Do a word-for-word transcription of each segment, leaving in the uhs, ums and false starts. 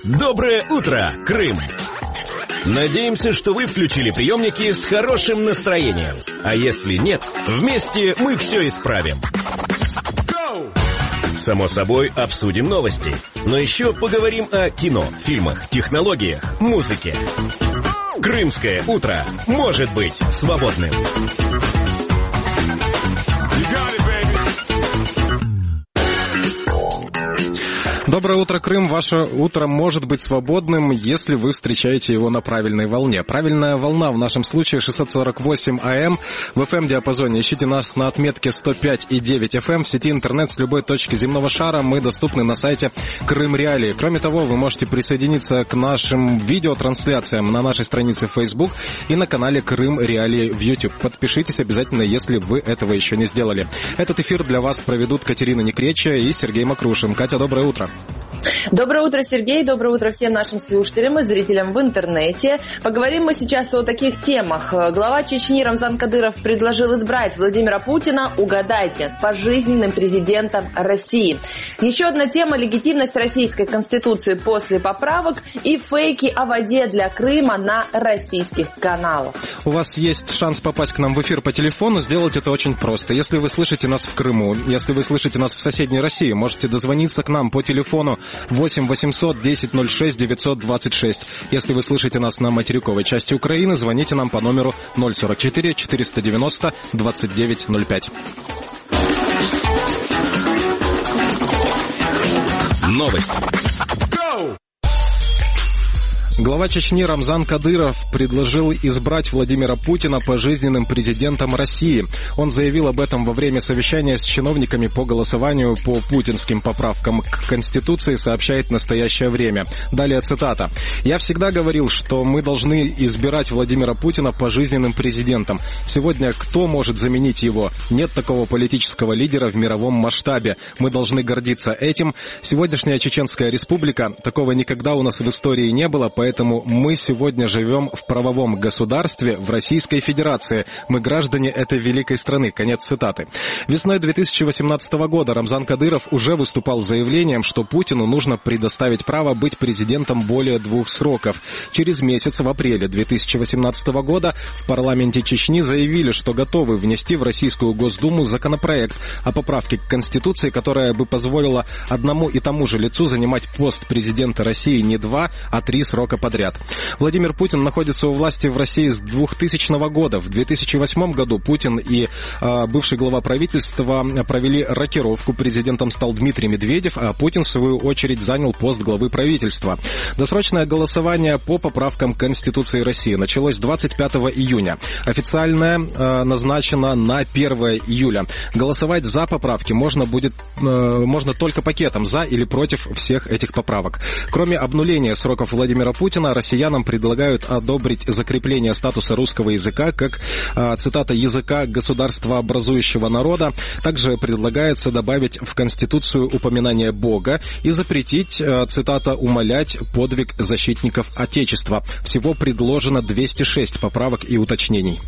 Доброе утро, Крым! Надеемся, что вы включили приемники с хорошим настроением. А если нет, вместе мы все исправим. Само собой, обсудим новости. Но еще поговорим о кино, фильмах, технологиях, музыке. Крымское утро может быть свободным. Доброе утро, Крым. Ваше утро может быть свободным, если вы встречаете его на правильной волне. Правильная волна в нашем случае шестьсот сорок восемь АМ в эф эм-диапазоне. Ищите нас на отметке сто пять и девять эф эм в сети интернет с любой точки земного шара. Мы доступны на сайте Крым Реалии. Кроме того, вы можете присоединиться к нашим видеотрансляциям на нашей странице в Facebook и на канале Крым Реалии в YouTube. Подпишитесь обязательно, если вы этого еще не сделали. Этот эфир для вас проведут Катерина Некреча и Сергей Макрушин. Катя, доброе утро. Доброе утро, Сергей. Доброе утро всем нашим слушателям и зрителям в интернете. Поговорим мы сейчас о таких темах. Глава Чечни Рамзан Кадыров предложил избрать Владимира Путина, угадайте, пожизненным президентом России. Еще одна тема – легитимность российской конституции после поправок и фейки о воде для Крыма на российских каналах. У вас есть шанс попасть к нам в эфир по телефону. Сделать это очень просто. Если вы слышите нас в Крыму, если вы слышите нас в соседней России, можете дозвониться к нам по телефону восемь восемьсот десять ноль шесть девятьсот двадцать шесть. Если вы слышите нас на материковой части Украины, звоните нам по номеру ноль сорок четыре четыреста девяносто двадцать девять ноль пять. Новость. Глава Чечни Рамзан Кадыров предложил избрать Владимира Путина пожизненным президентом России. Он заявил об этом во время совещания с чиновниками по голосованию по путинским поправкам к Конституции, сообщает «Настоящее время». Далее цитата. «Я всегда говорил, что мы должны избирать Владимира Путина пожизненным президентом. Сегодня кто может заменить его? Нет такого политического лидера в мировом масштабе. Мы должны гордиться этим. Сегодняшняя Чеченская республика, такого никогда у нас в истории не было, поэтому Поэтому мы сегодня живем в правовом государстве в Российской Федерации. Мы граждане этой великой страны». Конец цитаты. Весной две тысячи восемнадцатого года Рамзан Кадыров уже выступал с заявлением, что Путину нужно предоставить право быть президентом более двух сроков. Через месяц, в апреле две тысячи восемнадцатого года, в парламенте Чечни заявили, что готовы внести в Российскую Госдуму законопроект о поправке к Конституции, которая бы позволила одному и тому же лицу занимать пост президента России не два, а три срока подряд. Владимир Путин находится у власти в России с двухтысячного года. В две тысячи восьмом году Путин и э, бывший глава правительства провели рокировку. Президентом стал Дмитрий Медведев, а Путин, в свою очередь, занял пост главы правительства. Досрочное голосование по поправкам Конституции России началось двадцать пятого июня. Официальное э, назначено на первое июля. Голосовать за поправки можно будет э, можно только пакетом за или против всех этих поправок. Кроме обнуления сроков Владимира Путина, россиянам предлагают одобрить закрепление статуса русского языка как, цитата, языка государствообразующего народа. Также предлагается добавить в Конституцию упоминание Бога и запретить, цитата, умалять подвиг защитников Отечества. Всего предложено двести шесть поправок и уточнений.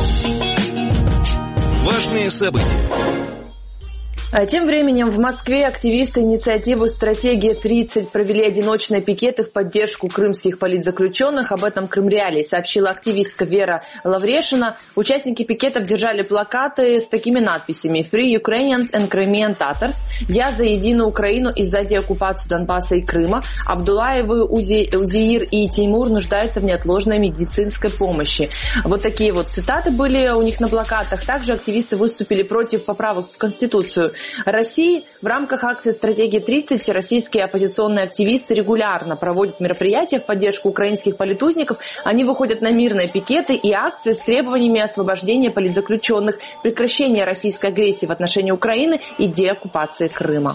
Важные события. А тем временем в Москве активисты инициативы «Стратегия тридцать» провели одиночные пикеты в поддержку крымских политзаключенных. Об этом Крым Реалии сообщила активистка Вера Лаврешина. Участники пикетов держали плакаты с такими надписями: «Free Ukrainians and Crimean Tatars», «Я за единую Украину и за деоккупацию Донбасса и Крыма», «Абдулаевы, Узи, Узеир и Теймур нуждаются в неотложной медицинской помощи». Вот такие вот цитаты были у них на плакатах. Также активисты выступили против поправок в Конституцию России. В рамках акции «Стратегия тридцать» российские оппозиционные активисты регулярно проводят мероприятия в поддержку украинских политузников. Они выходят на мирные пикеты и акции с требованиями освобождения политзаключенных, прекращения российской агрессии в отношении Украины и деоккупации Крыма.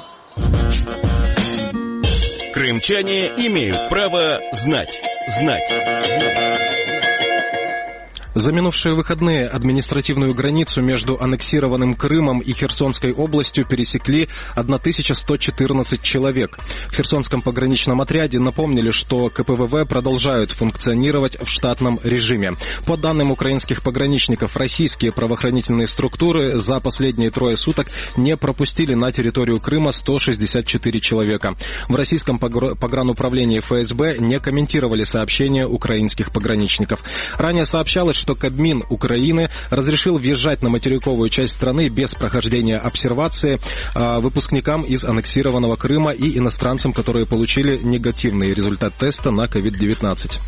Крымчане имеют право знать. Знать. Знать. За минувшие выходные административную границу между аннексированным Крымом и Херсонской областью пересекли тысяча сто четырнадцать человек. В Херсонском пограничном отряде напомнили, что ка пэ вэ вэ продолжают функционировать в штатном режиме. По данным украинских пограничников, российские правоохранительные структуры за последние трое суток не пропустили на территорию Крыма сто шестьдесят четыре человека. В российском погрануправлении эф эс бэ не комментировали сообщения украинских пограничников. Ранее сообщалось, что Кабмин Украины разрешил въезжать на материковую часть страны без прохождения обсервации э, выпускникам из аннексированного Крыма и иностранцам, которые получили негативный результат теста на ковид девятнадцать.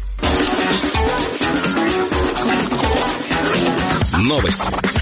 Новости.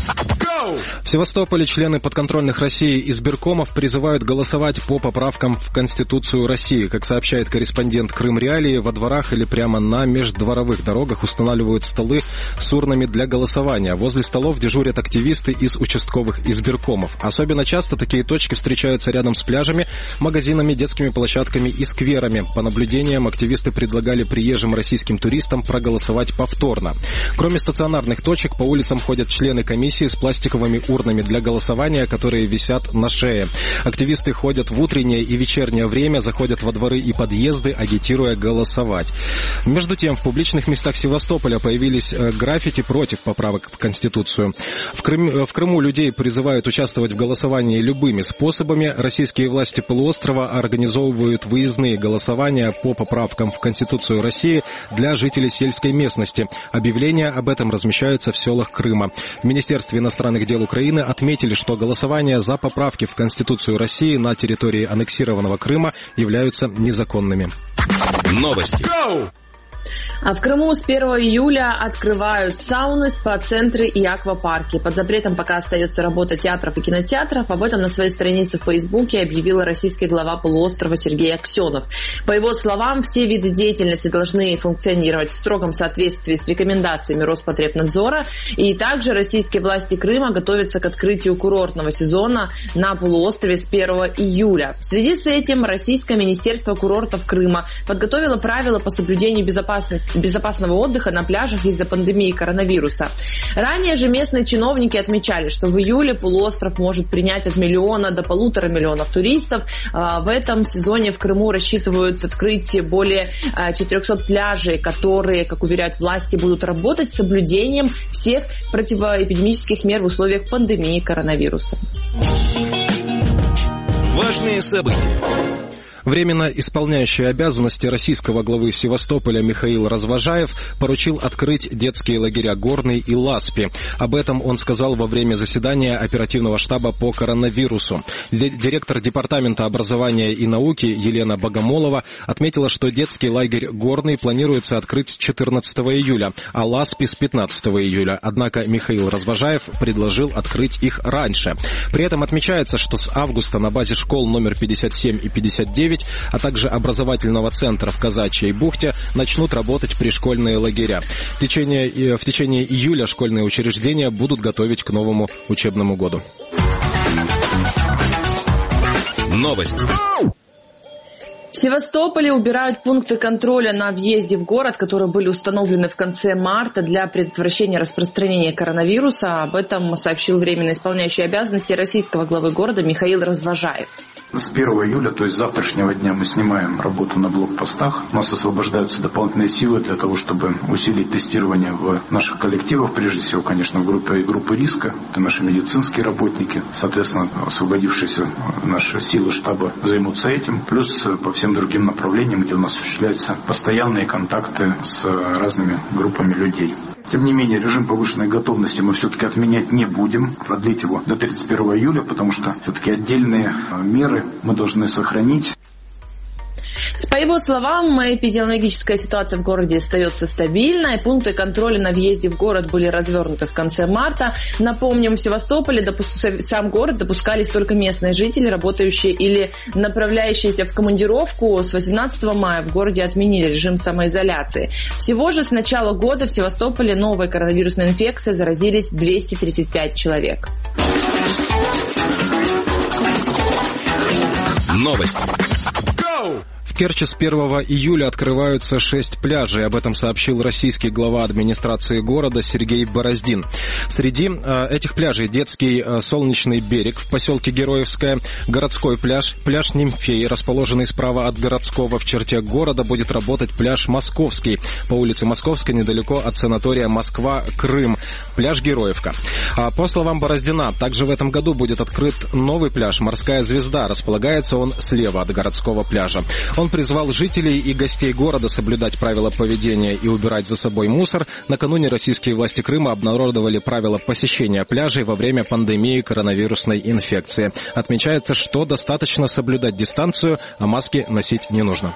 В Севастополе члены подконтрольных России избиркомов призывают голосовать по поправкам в Конституцию России. Как сообщает корреспондент Крым Реалии, во дворах или прямо на междворовых дорогах устанавливают столы с урнами для голосования. Возле столов дежурят активисты из участковых избиркомов. Особенно часто такие точки встречаются рядом с пляжами, магазинами, детскими площадками и скверами. По наблюдениям, активисты предлагали приезжим российским туристам проголосовать повторно. Кроме стационарных точек, по улицам ходят члены комиссии с пластиковыми урнами для голосования, которые висят на шее. Активисты ходят в утреннее и вечернее время, заходят во дворы и подъезды, агитируя голосовать. Между тем, в публичных местах Севастополя появились граффити против поправок в Конституцию. В, Крым, в Крыму людей призывают участвовать в голосовании любыми способами. Российские власти полуострова организовывают выездные голосования по поправкам в Конституцию России для жителей сельской местности. Объявления об этом размещаются в селах Крыма. В Министерстве иностранных дел Украины отметили, что голосования за поправки в Конституцию России на территории аннексированного Крыма являются незаконными. Новости. А в Крыму с первого июля открывают сауны, спа-центры и аквапарки. Под запретом пока остается работа театров и кинотеатров. Об этом на своей странице в Фейсбуке объявил российский глава полуострова Сергей Аксенов. По его словам, все виды деятельности должны функционировать в строгом соответствии с рекомендациями Роспотребнадзора. И также российские власти Крыма готовятся к открытию курортного сезона на полуострове с первого июля. В связи с этим Российское министерство курортов Крыма подготовило правила по соблюдению безопасности безопасного отдыха на пляжах из-за пандемии коронавируса. Ранее же местные чиновники отмечали, что в июле полуостров может принять от миллиона до полутора миллионов туристов. В этом сезоне в Крыму рассчитывают открыть более четырехсот пляжей, которые, как уверяют власти, будут работать с соблюдением всех противоэпидемических мер в условиях пандемии коронавируса. Важные события. Временно исполняющий обязанности российского главы Севастополя Михаил Развожаев поручил открыть детские лагеря Горный и Ласпи. Об этом он сказал во время заседания оперативного штаба по коронавирусу. Директор департамента образования и науки Елена Богомолова отметила, что детский лагерь Горный планируется открыть с четырнадцатого июля, а Ласпи с пятнадцатого июля. Однако Михаил Развожаев предложил открыть их раньше. При этом отмечается, что с августа на базе школ номер пятьдесят семь и пятьдесят девять, а также образовательного центра в Казачьей бухте начнут работать пришкольные лагеря. В течение, в течение июля школьные учреждения будут готовить к новому учебному году. Новости. В Севастополе убирают пункты контроля на въезде в город, которые были установлены в конце марта для предотвращения распространения коронавируса. Об этом сообщил временно исполняющий обязанности российского главы города Михаил Развожаев. С первого июля, то есть с завтрашнего дня, мы снимаем работу на блокпостах. У нас освобождаются дополнительные силы для того, чтобы усилить тестирование в наших коллективах. Прежде всего, конечно, в группе, группы риска. Это наши медицинские работники. Соответственно, освободившиеся наши силы штаба займутся этим. Плюс по всем другим направлениям, где у нас осуществляются постоянные контакты с разными группами людей. Тем не менее, режим повышенной готовности мы все-таки отменять не будем, продлить его до тридцать первого июля, потому что все-таки отдельные меры мы должны сохранить. По его словам, эпидемиологическая ситуация в городе остается стабильной. Пункты контроля на въезде в город были развернуты в конце марта. Напомним, в Севастополе допуск... сам город допускались только местные жители, работающие или направляющиеся в командировку. С восемнадцатого мая в городе отменили режим самоизоляции. Всего же с начала года в Севастополе новой коронавирусной инфекцией заразились двести тридцать пять человек. Новости. Керчи с первого июля открываются шесть пляжей. Об этом сообщил российский глава администрации города Сергей Бороздин. Среди э, этих пляжей детский э, Солнечный берег в поселке Героевское, городской пляж, пляж Нимфей, расположенный справа от городского в черте города, будет работать пляж Московский по улице Московской, недалеко от санатория Москва-Крым, пляж Героевка. А по словам Бороздина, также в этом году будет открыт новый пляж «Морская звезда». Располагается он слева от городского пляжа. Он призвал жителей и гостей города соблюдать правила поведения и убирать за собой мусор. Накануне российские власти Крыма обнародовали правила посещения пляжей во время пандемии коронавирусной инфекции. Отмечается, что достаточно соблюдать дистанцию, а маски носить не нужно.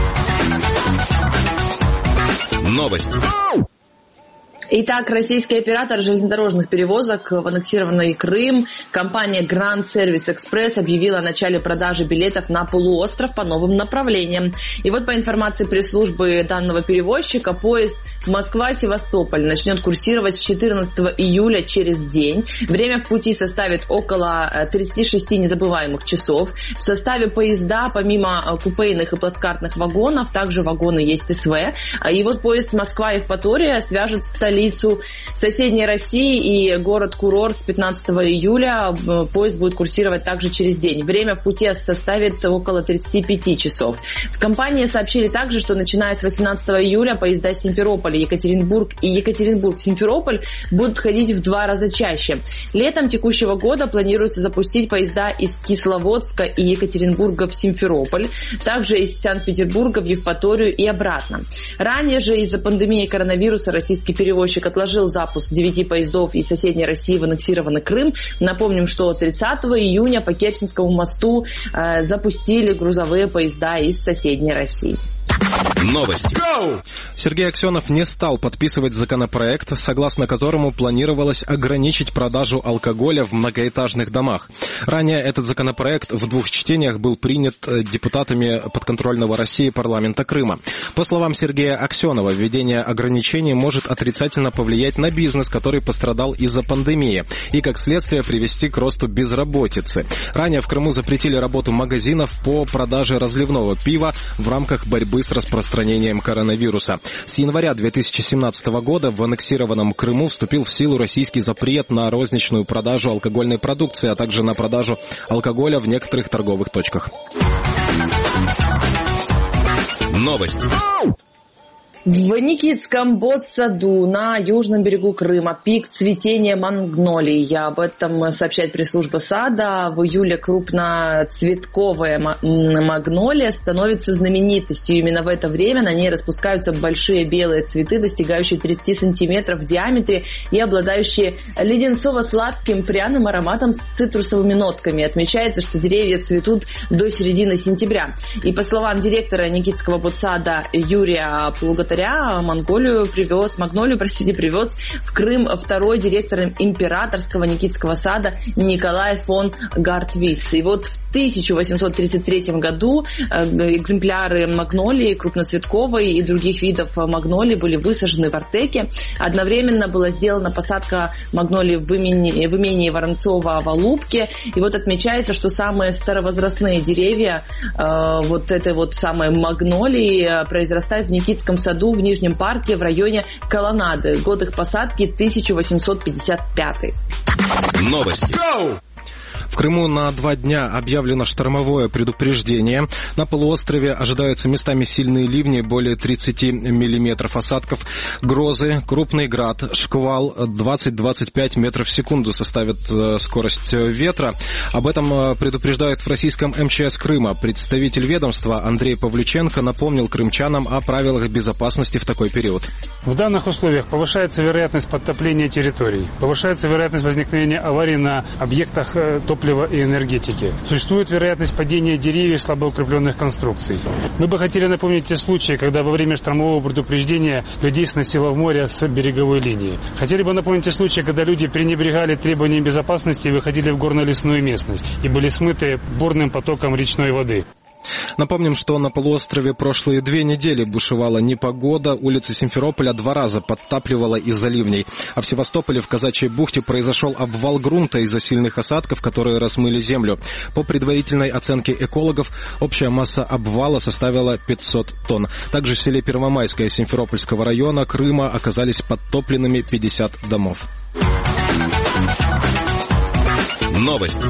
Новость. Итак, российский оператор железнодорожных перевозок в аннексированный Крым, компания Grand Service Express объявила о начале продажи билетов на полуостров по новым направлениям. И вот по информации пресс-службы данного перевозчика, поезд Москва-Севастополь начнет курсировать с четырнадцатого июля через день. Время в пути составит около тридцати шести незабываемых часов. В составе поезда, помимо купейных и плацкартных вагонов, также вагоны есть СВ. И вот поезд Москва-Евпатория свяжет столицу соседней России и город-курорт с пятнадцатого июля. Поезд будет курсировать также через день. Время в пути составит около тридцати пяти часов. В компании сообщили также, что начиная с восемнадцатого июля поезда Симферополь, Екатеринбург и Екатеринбург-Симферополь будут ходить в два раза чаще. Летом текущего года планируется запустить поезда из Кисловодска и Екатеринбурга в Симферополь, также из Санкт-Петербурга в Евпаторию и обратно. Ранее же из-за пандемии коронавируса российский перевозчик отложил запуск девяти поездов из соседней России в аннексированный Крым. Напомним, что тридцатого июня по Керченскому мосту э, запустили грузовые поезда из соседней России. Новость. Сергей Аксенов не стал подписывать законопроект, согласно которому планировалось ограничить продажу алкоголя в многоэтажных домах. Ранее этот законопроект в двух чтениях был принят депутатами подконтрольного России парламента Крыма. По словам Сергея Аксенова, введение ограничений может отрицательно повлиять на бизнес, который пострадал из-за пандемии, и, как следствие, привести к росту безработицы. Ранее в Крыму запретили работу магазинов по продаже разливного пива в рамках борьбы с распространением коронавируса. С января две тысячи семнадцатого года в аннексированном Крыму вступил в силу российский запрет на розничную продажу алкогольной продукции, а также на продажу алкоголя в некоторых торговых точках. Новость. В Никитском ботсаду на южном берегу Крыма пик цветения магнолий. Об этом сообщает пресс-служба сада. В июле крупноцветковая магнолия становится знаменитостью. Именно в это время на ней распускаются большие белые цветы, достигающие тридцати сантиметров в диаметре и обладающие леденцово-сладким пряным ароматом с цитрусовыми нотками. Отмечается, что деревья цветут до середины сентября. И по словам директора Никитского ботсада Юрия Плугатаря, Монголию привез, Магнолию, простите, привез в Крым второй директор императорского Никитского сада Николай фон Гартвис. И вот в тысяча восемьсот тридцать третьем году экземпляры магнолии крупноцветковой и других видов магнолии были высажены в Артеке. Одновременно была сделана посадка магнолии в имении, в имении Воронцова в Алупке. И вот отмечается, что самые старовозрастные деревья э, вот этой вот самой магнолии произрастают в Никитском саду в Нижнем парке в районе Колоннады. Год их посадки тысяча восемьсот пятьдесят пятый. Новости. В Крыму на два дня объявлено штормовое предупреждение. На полуострове ожидаются местами сильные ливни, более тридцати миллиметров осадков, грозы, крупный град, шквал двадцать-двадцать пять метров в секунду составит скорость ветра. Об этом предупреждают в российском эм че эс Крыма. Представитель ведомства Андрей Павлюченко напомнил крымчанам о правилах безопасности в такой период. В данных условиях повышается вероятность подтопления территорий, повышается вероятность возникновения аварий на объектах топлива и энергетики. Существует вероятность падения деревьев и слабоукрепленных конструкций. Мы бы хотели напомнить те случаи, когда во время штормового предупреждения людей сносило в море с береговой линии. Хотели бы напомнить те случаи, когда люди пренебрегали требованиям безопасности и выходили в горно-лесную местность и были смыты бурным потоком речной воды. Напомним, что на полуострове прошлые две недели бушевала непогода, улицы Симферополя два раза подтапливала из-за ливней. А в Севастополе в Казачьей бухте произошел обвал грунта из-за сильных осадков, которые размыли землю. По предварительной оценке экологов, общая масса обвала составила пятьсот тонн. Также в селе Первомайское Симферопольского района Крыма оказались подтопленными пятьдесят домов. Новость.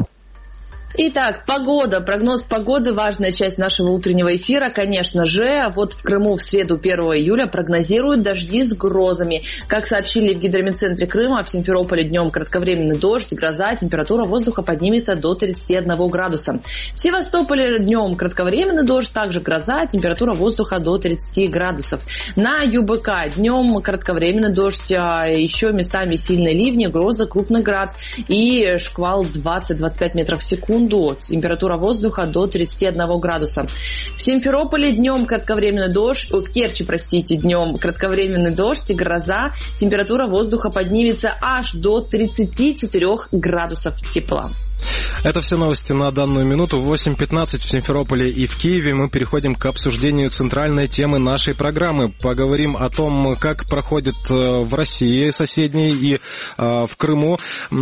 Итак, погода. Прогноз погоды – важная часть нашего утреннего эфира, конечно же. Вот в Крыму в среду первого июля прогнозируют дожди с грозами. Как сообщили в гидрометцентре Крыма, в Симферополе днем кратковременный дождь, гроза, температура воздуха поднимется до тридцати одного градуса. В Севастополе днем кратковременный дождь, также гроза, температура воздуха до тридцати градусов. На ЮБК днем кратковременный дождь, еще местами сильные ливни, гроза, крупный град и шквал двадцать-двадцать пять метров в секунду. Температура воздуха до тридцати одного градуса. В Симферополе днем кратковременный дождь, в Керчи, простите, днем кратковременный дождь и гроза. Температура воздуха поднимется аж до тридцати четырёх градусов тепла. Это все новости на данную минуту. В восемь пятнадцать в Симферополе и в Киеве мы переходим к обсуждению центральной темы нашей программы. Поговорим о том, как проходит в России соседней и в Крыму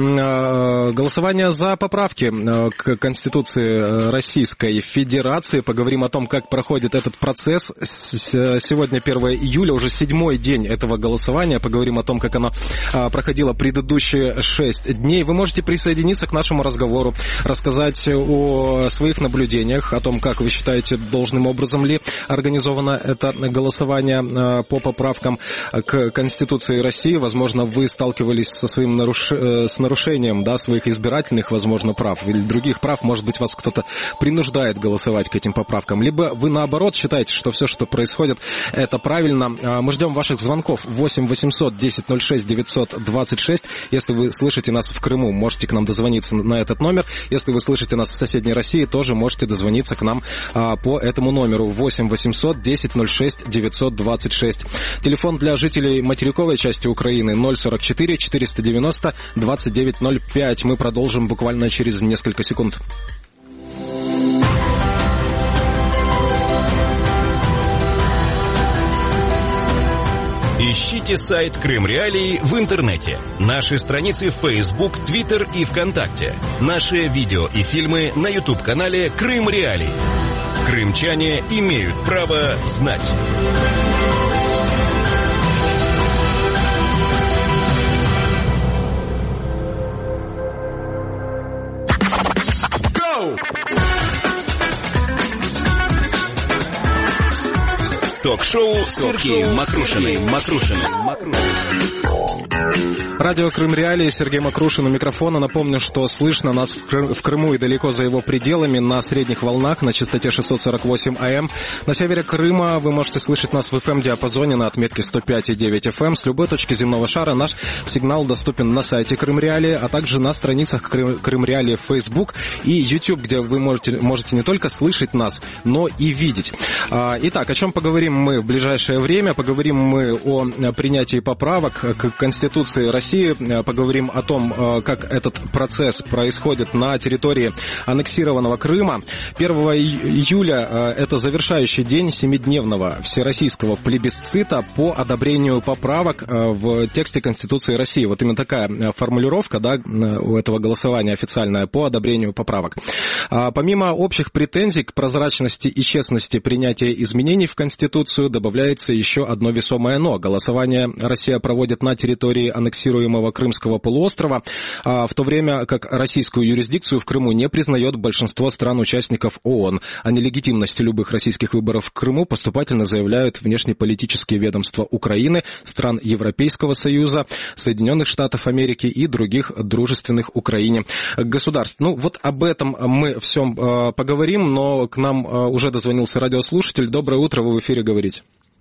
голосование за поправки к Конституции Российской Федерации. Поговорим о том, как проходит этот процесс. Сегодня первого июля, уже седьмой день этого голосования. Поговорим о том, как оно проходило предыдущие шесть дней. Вы можете присоединиться к нашему разговору, рассказать о своих наблюдениях, о том, как вы считаете, должным образом ли организовано это голосование по поправкам к Конституции России. Возможно, вы сталкивались со своим наруш... с нарушением, да, своих избирательных, возможно, прав или других прав. Может быть, вас кто-то принуждает голосовать к этим поправкам. Либо вы, наоборот, считаете, что все, что происходит, это правильно. Мы ждем ваших звонков. восемь восемьсот десять ноль шесть девятьсот двадцать шесть. Если вы слышите нас в Крыму, можете к нам дозвониться на этот номер. Если вы слышите нас в соседней России, тоже можете дозвониться к нам а, по этому номеру восемь восемьсот десять ноль шесть девятьсот двадцать шесть. Телефон для жителей материковой части Украины ноль сорок четыре четыреста девяносто двадцать девять ноль пять. Мы продолжим буквально через несколько секунд. Ищите сайт Крым Реалии в интернете. Наши страницы в Facebook, Twitter и ВКонтакте. Наши видео и фильмы на YouTube-канале Крым Реалии. Крымчане имеют право знать. Go! Ток-шоу с Сергеем Макрушиным. Макрушиным. Радио Крым Реалии, Сергей Макрушин у микрофона. Напомню, что слышно нас в Крыму и далеко за его пределами на средних волнах на частоте шестьсот сорок восемь АМ. На севере Крыма вы можете слышать нас в эф эм-диапазоне на отметке сто пять и девять эф эм. С любой точки земного шара наш сигнал доступен на сайте Крым Реалии, а также на страницах Крым, Крым Реалии в Facebook и YouTube, где вы можете, можете не только слышать нас, но и видеть. Итак, о чем поговорим мы в ближайшее время? Поговорим мы о принятии поправок к Конституции России. Поговорим о том, как этот процесс происходит на территории аннексированного Крыма. первого июля это завершающий день семидневного всероссийского плебисцита по одобрению поправок в тексте Конституции России. Вот именно такая формулировка, да, у этого голосования официальная по одобрению поправок. Помимо общих претензий к прозрачности и честности принятия изменений в Конституцию, добавляется еще одно весомое «но». Голосование Россия проводит на территории аннексируемого Крымского полуострова, в то время как российскую юрисдикцию в Крыму не признает большинство стран-участников ООН. О нелегитимности любых российских выборов в Крыму поступательно заявляют внешнеполитические ведомства Украины, стран Европейского Союза, Соединенных Штатов Америки и других дружественных Украине государств. Ну, вот об этом мы всем поговорим, но к нам уже дозвонился радиослушатель. Доброе утро, вы в эфире говорите.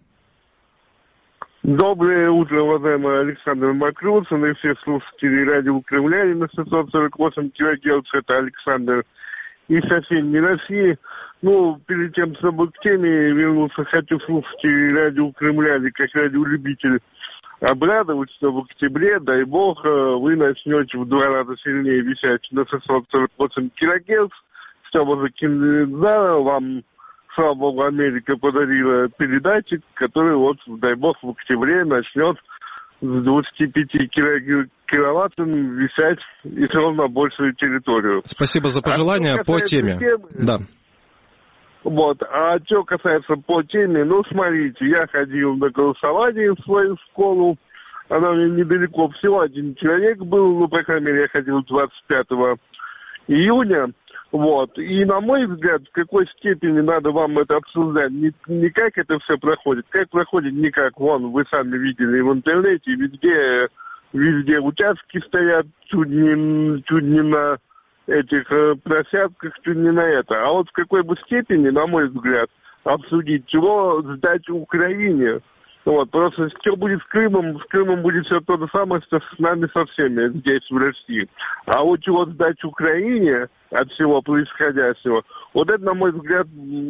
Доброе утро, уважаемый Александр Макрушин и все слушатели радио Крым Реалии на шестьсот сорок восемь килогерц. Это Александр из соседней России. Ну, перед тем, чтобы к теме вернуться, хочу слушателей радио Крым Реалии, как радиолюбитель, обрадовать, что в октябре, дай бог, вы начнете в два раза сильнее висеть на шестьсот сорок восемь килогерц. все уже кинули заново, вам, слава богу, Америка подарила передатчик, который вот, дай бог, в октябре начнет с двадцати пяти киловаттами висять и все равно на большую территорию. Спасибо за пожелания. А по теме. Темы, да. Вот. А что касается по теме, ну, смотрите, я ходил на голосование в свою школу. Она у меня недалеко, всего один человек был, ну, по крайней мере, я ходил двадцать пятого июня. Вот. И, на мой взгляд, в какой степени надо вам это обсуждать, не, не как это все проходит, как проходит, не как, вон, вы сами видели в интернете, везде, везде участки стоят, чуть не, чуть не на этих э, площадках, чуть не на это. А вот в какой бы степени, на мой взгляд, обсудить, чего сдать Украине. Вот, просто что будет с Крымом, с Крымом будет все то же самое, что с нами со всеми здесь, в России. А вот чего сдать Украине от всего происходящего, вот это, на мой взгляд,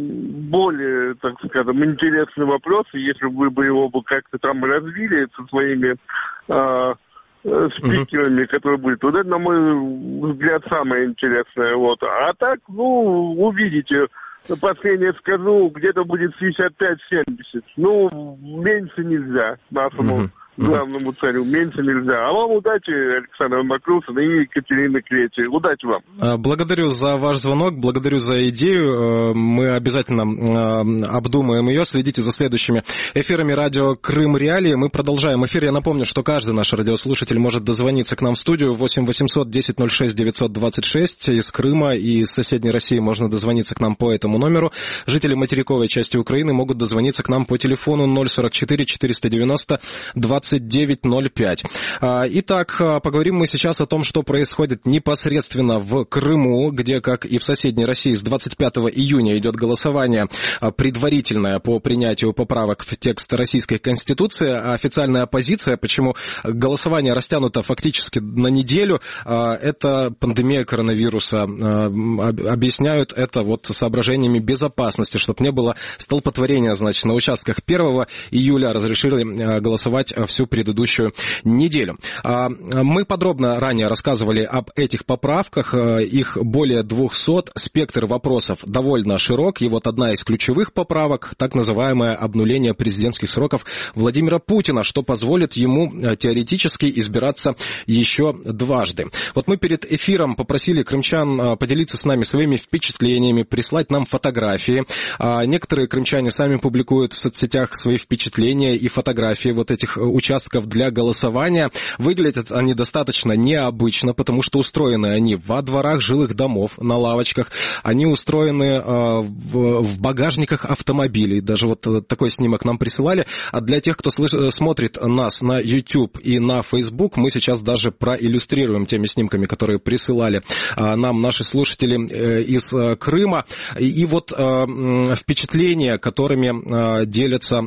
более, так скажем, интересный вопрос, и если бы вы его бы как-то там развили со своими э, спикерами, mm-hmm. которые будут, вот это, на мой взгляд, самое интересное. Вот. А так, ну, увидите. Последнее скажу, где-то будет шестьдесят пять семьдесят. Ну, меньше нельзя нашему mm-hmm. главному царю, меньше нельзя. А вам удачи, Александр Макрушин и Екатерина Кречи. Удачи вам. Благодарю за ваш звонок, благодарю за идею. Мы обязательно обдумаем ее. Следите за следующими эфирами радио Крым Реалии. Мы продолжаем эфир. Я напомню, что каждый наш радиослушатель может дозвониться к нам в студию восемь восемьсот десять ноль шесть девятьсот двадцать шесть. Из Крыма и из соседней России можно дозвониться к нам по этому номеру. Жители материковой части Украины могут дозвониться к нам по телефону ноль сорок четыре четыреста девяносто двадцать девять ноль пять. Итак, поговорим мы сейчас о том, что происходит непосредственно в Крыму, где, как и в соседней России, с двадцать пятого июня идет голосование предварительное по принятию поправок в текст Российской Конституции. А официальная оппозиция, почему голосование растянуто фактически на неделю, это пандемия коронавируса. Объясняют это вот соображениями безопасности, чтобы не было столпотворения, значит, на участках первого июля разрешили голосовать всю предыдущую неделю. Мы подробно ранее рассказывали об этих поправках, их более двухсот, спектр вопросов довольно широк, и вот одна из ключевых поправок, так называемое обнуление президентских сроков Владимира Путина, что позволит ему теоретически избираться еще дважды. Вот мы перед эфиром попросили крымчан поделиться с нами своими впечатлениями, прислать нам фотографии. Некоторые крымчане сами публикуют в соцсетях свои впечатления и фотографии вот этих участков для голосования. Выглядят они достаточно необычно, потому что устроены они во дворах жилых домов, на лавочках. Они устроены в багажниках автомобилей. Даже вот такой снимок нам присылали. А для тех, кто слыш- смотрит нас на YouTube и на Facebook, мы сейчас даже проиллюстрируем теми снимками, которые присылали нам наши слушатели из Крыма. И вот впечатления, которыми делятся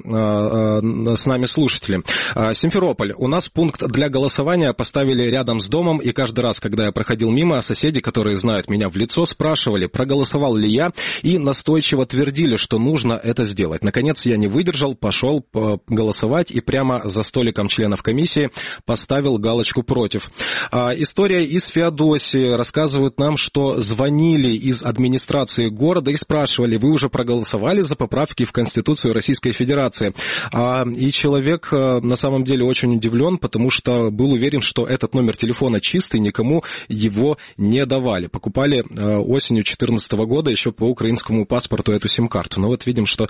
с нами слушатели. Симферополь. У нас пункт для голосования поставили рядом с домом, и каждый раз, когда я проходил мимо, соседи, которые знают меня в лицо, спрашивали, проголосовал ли я, и настойчиво твердили, что нужно это сделать. Наконец, я не выдержал, пошел голосовать и прямо за столиком членов комиссии поставил галочку «против». История из Феодосии. Рассказывают нам, что звонили из администрации города и спрашивали, вы уже проголосовали за поправки в Конституцию Российской Федерации? И человек на самом деле очень удивлен, потому что был уверен, что этот номер телефона чистый, никому его не давали. Покупали осенью две тысячи четырнадцатого года еще по украинскому паспорту эту сим-карту. Но вот видим, что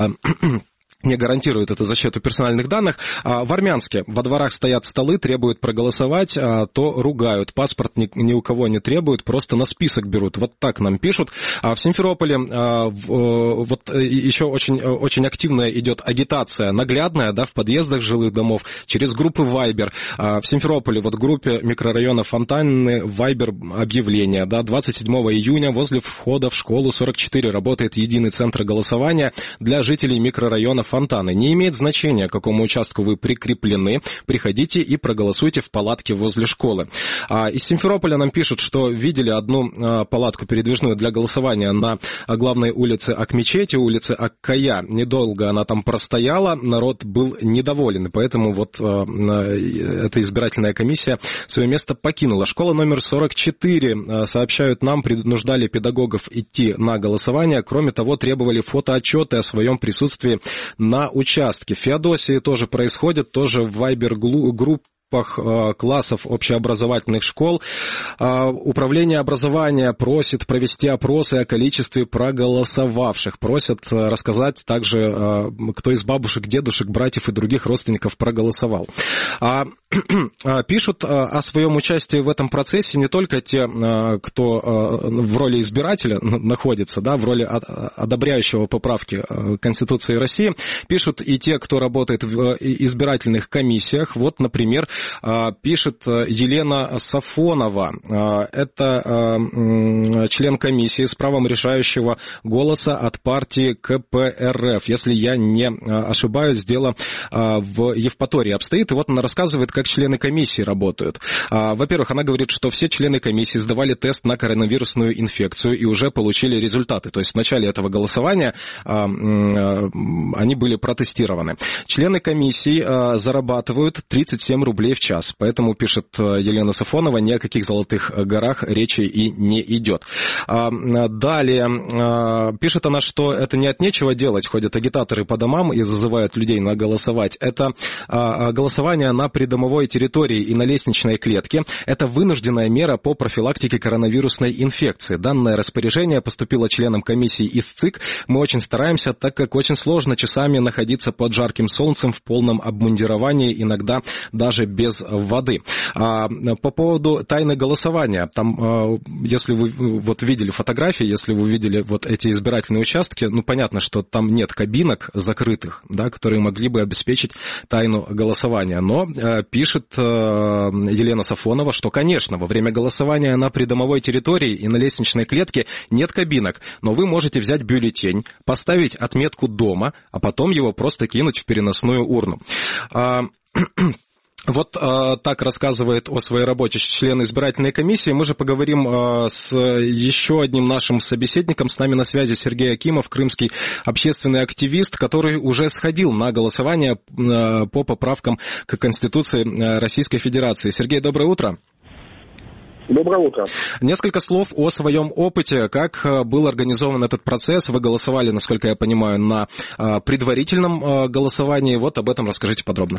не гарантирует это защиту персональных данных. В Армянске во дворах стоят столы, требуют проголосовать, то ругают. Паспорт ни, ни у кого не требуют, просто на список берут. Вот так нам пишут. В Симферополе вот еще очень, очень активная идет агитация, наглядная, да, в подъездах жилых домов, через группы Viber. В Симферополе вот в группе микрорайона Фонтанны Viber объявление, да, двадцать седьмого июня возле входа в школу сорок четыре работает единый центр голосования для жителей микрорайона Фонтанны. фонтаны. Не имеет значения, к какому участку вы прикреплены. Приходите и проголосуйте в палатке возле школы. А из Симферополя нам пишут, что видели одну а, палатку передвижную для голосования на главной улице Акмечети, улице Аккая. Недолго она там простояла, народ был недоволен, и поэтому вот а, эта избирательная комиссия свое место покинула. Школа номер сорок четыре, а, сообщают нам, принуждали педагогов идти на голосование. Кроме того, требовали фотоотчеты о своем присутствии на участке. В Феодосии тоже происходит, тоже в вайбер-группе классов общеобразовательных школ. Управление образования просит провести опросы о количестве проголосовавших. Просят рассказать также, кто из бабушек, дедушек, братьев и других родственников проголосовал. Пишут о своем участии в этом процессе не только те, кто в роли избирателя находится, да, в роли одобряющего поправки Конституции России. Пишут и те, кто работает в избирательных комиссиях. Вот, например, пишет Елена Сафонова. Это член комиссии с правом решающего голоса от партии ка пэ эр эф. Если я не ошибаюсь, дело в Евпатории обстоит. И вот она рассказывает, как члены комиссии работают. Во-первых, она говорит, что все члены комиссии сдавали тест на коронавирусную инфекцию и уже получили результаты. То есть в начале этого голосования они были протестированы. Члены комиссии зарабатывают тридцать семь рублей в час. Поэтому, пишет Елена Сафонова, ни о каких золотых горах речи и не идет. Далее, пишет она, что это не от нечего делать. Ходят агитаторы по домам и зазывают людей на голосовать. Это голосование на придомовой территории и на лестничной клетке. Это вынужденная мера по профилактике коронавирусной инфекции. Данное распоряжение поступило членам комиссии из ЦИК. Мы очень стараемся, так как очень сложно часами находиться под жарким солнцем в полном обмундировании, иногда даже без воды. А, по поводу тайны голосования, там, а, если вы вот видели фотографии, если вы видели вот эти избирательные участки, ну, понятно, что там нет кабинок закрытых, да, которые могли бы обеспечить тайну голосования. Но а, пишет а, Елена Сафонова, что, конечно, во время голосования на придомовой территории и на лестничной клетке нет кабинок, но вы можете взять бюллетень, поставить отметку дома, а потом его просто кинуть в переносную урну. А, Вот э, так рассказывает о своей работе член избирательной комиссии. Мы же поговорим э, с еще одним нашим собеседником. С нами на связи Сергей Акимов, крымский общественный активист, который уже сходил на голосование э, по поправкам к Конституции Российской Федерации. Сергей, доброе утро. Доброе утро. Несколько слов о своем опыте. Как был организован этот процесс? Вы голосовали, насколько я понимаю, на э, предварительном э, голосовании. Вот об этом расскажите подробно.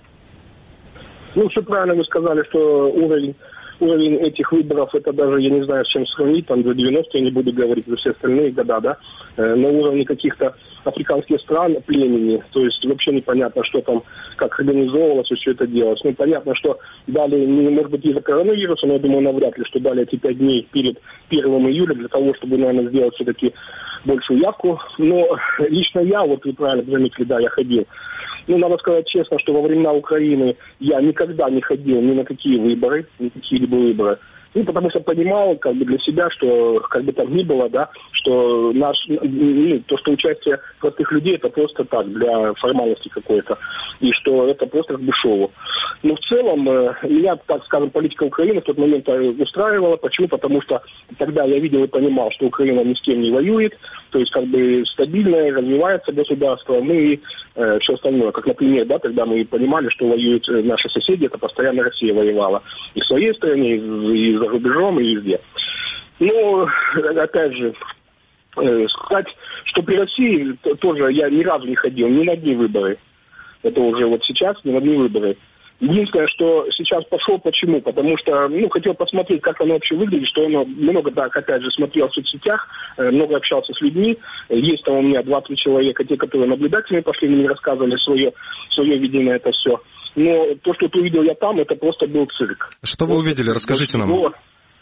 Ну, все правильно вы сказали, что уровень, уровень этих выборов, это даже, я не знаю, с чем сравнить, там, за девяностые, я не буду говорить, за все остальные года, да, э, на уровне каких-то африканских стран, племени, то есть вообще непонятно, что там, как организовывалось и все это делалось. Ну, понятно, что дали, не, может быть, из-за коронавируса, но я думаю, навряд ли, что дали эти пять дней перед первым июля для того, чтобы, наверное, сделать все-таки большую явку. Но лично я, вот вы правильно заметили, да, я ходил. Ну, надо сказать честно, что во времена Украины я никогда не ходил ни на какие выборы, ни на какие-либо выборы. Ну, потому что понимал, как бы, для себя, что, как бы там ни было, да, что наш, ну, то, что участие простых людей, это просто так, для формальности какой-то, и что это просто как бы шоу. Но в целом, меня, так скажем, политика Украины в тот момент устраивала. Почему? Потому что тогда я видел и понимал, что Украина ни с кем не воюет, то есть, как бы, стабильное, развивается государство, ну и э, все остальное. Как, например, да, тогда мы понимали, что воюют наши соседи, это постоянно Россия воевала. И в своей стране, и за рубежом, и везде. Ну, опять же, э, сказать, что при России тоже я ни разу не ходил, ни на одни выборы. Это уже вот сейчас, ни на одни выборы. Единственное, что сейчас пошел, почему? Потому что, ну, хотел посмотреть, как оно вообще выглядит, что оно много, так, опять же, смотрел в соцсетях, много общался с людьми. Есть там у меня два-три человека, те, которые наблюдательные пошли, мне рассказывали свое, свое видение на это все. Но то, что увидел я там, это просто был цирк. Что вы увидели? Расскажите нам. Ну,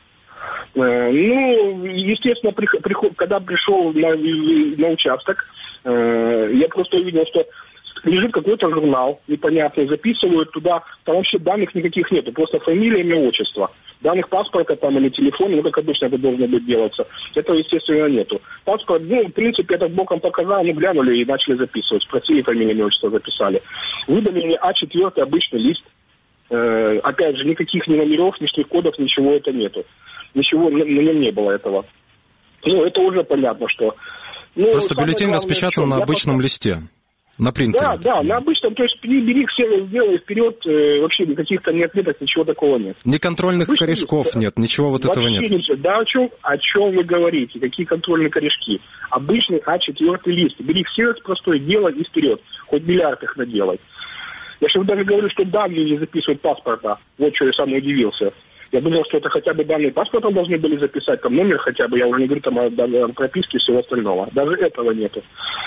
естественно, когда пришел на, на участок, я просто увидел, что лежит какой-то журнал непонятный, записывают туда, там вообще данных никаких нету, просто фамилия, имя, отчество. Данных паспорта там или телефона, ну, как обычно это должно быть делаться, этого, естественно, нету. Паспорт, ну, в принципе, это боком показал, ну, глянули и начали записывать, спросили фамилию, имя, отчество, записали. Выдали мне а четыре, обычный лист. Э, опять же, никаких ни номеров, ни штрих-кодов, ничего это нету. Ничего, на нем не было этого. Ну, это уже понятно, что... Ну, просто бюллетень распечатан на обычном просто... листе. На принтере. Да, да, на обычном, то есть бери все, сделай вперед, э, вообще каких-то ни отметок, ничего такого нет. Ни контрольных обычный корешков лист, нет, ничего вот этого нет. Ничего. Да, о чем, о чем вы говорите, какие контрольные корешки? Обычный а четыре лист, бери все простой, делай и вперед, хоть миллиард их наделай. Я сейчас даже говорю, что данные не записывают паспорта, вот что я сам удивился. Я думал, что это хотя бы данные паспорта должны были записать, там номер хотя бы, я уже не говорю там о, о прописке и всего остального. Даже этого нету.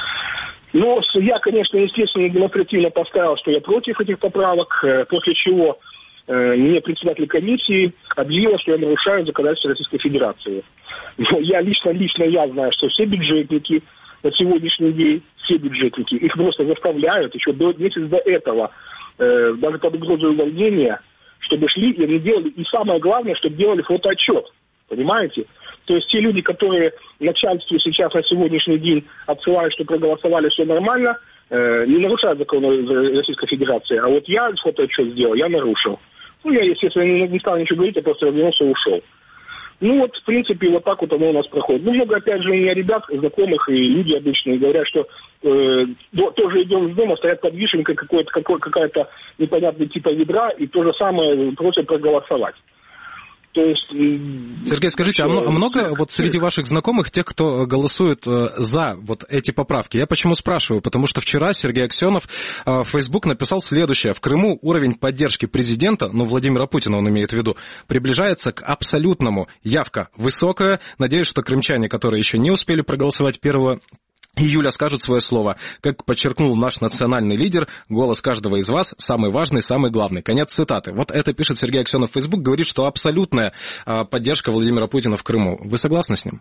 Но я, конечно, естественно, демонстративно поставил, что я против этих поправок, после чего э, мне председатель комиссии объявила, что я нарушаю законодательство Российской Федерации. Но я лично, лично я знаю, что все бюджетники на сегодняшний день, все бюджетники, их просто заставляют еще до, месяц до этого, э, даже под угрозой увольнения, чтобы шли и они делали, и самое главное, чтобы делали фотоотчет, понимаете? То есть те люди, которые начальству сейчас на сегодняшний день отсылают, что проголосовали, все нормально, э, не нарушают закон Российской Федерации, а вот я фотоотчет сделал, я нарушил. Ну, я, естественно, не, не стал ничего говорить, я просто развернулся и ушел. Ну вот, в принципе, вот так вот оно у нас проходит. Ну, много, опять же, у меня ребят, знакомых и люди обычные говорят, что э, тоже идем с дома, стоят под вишенкой какой-то, какой, какая-то непонятная типа ведра, и то же самое просят проголосовать. То есть... Сергей, скажите, а много вот среди ваших знакомых тех, кто голосует за вот эти поправки? Я почему спрашиваю? Потому что вчера Сергей Аксенов в Facebook написал следующее. В Крыму уровень поддержки президента, ну, Владимира Путина он имеет в виду, приближается к абсолютному. Явка высокая. Надеюсь, что крымчане, которые еще не успели проголосовать первого июля, скажут свое слово. Как подчеркнул наш национальный лидер, голос каждого из вас самый важный, самый главный. Конец цитаты. Вот это пишет Сергей Аксенов в Facebook, говорит, что абсолютная поддержка Владимира Путина в Крыму. Вы согласны с ним?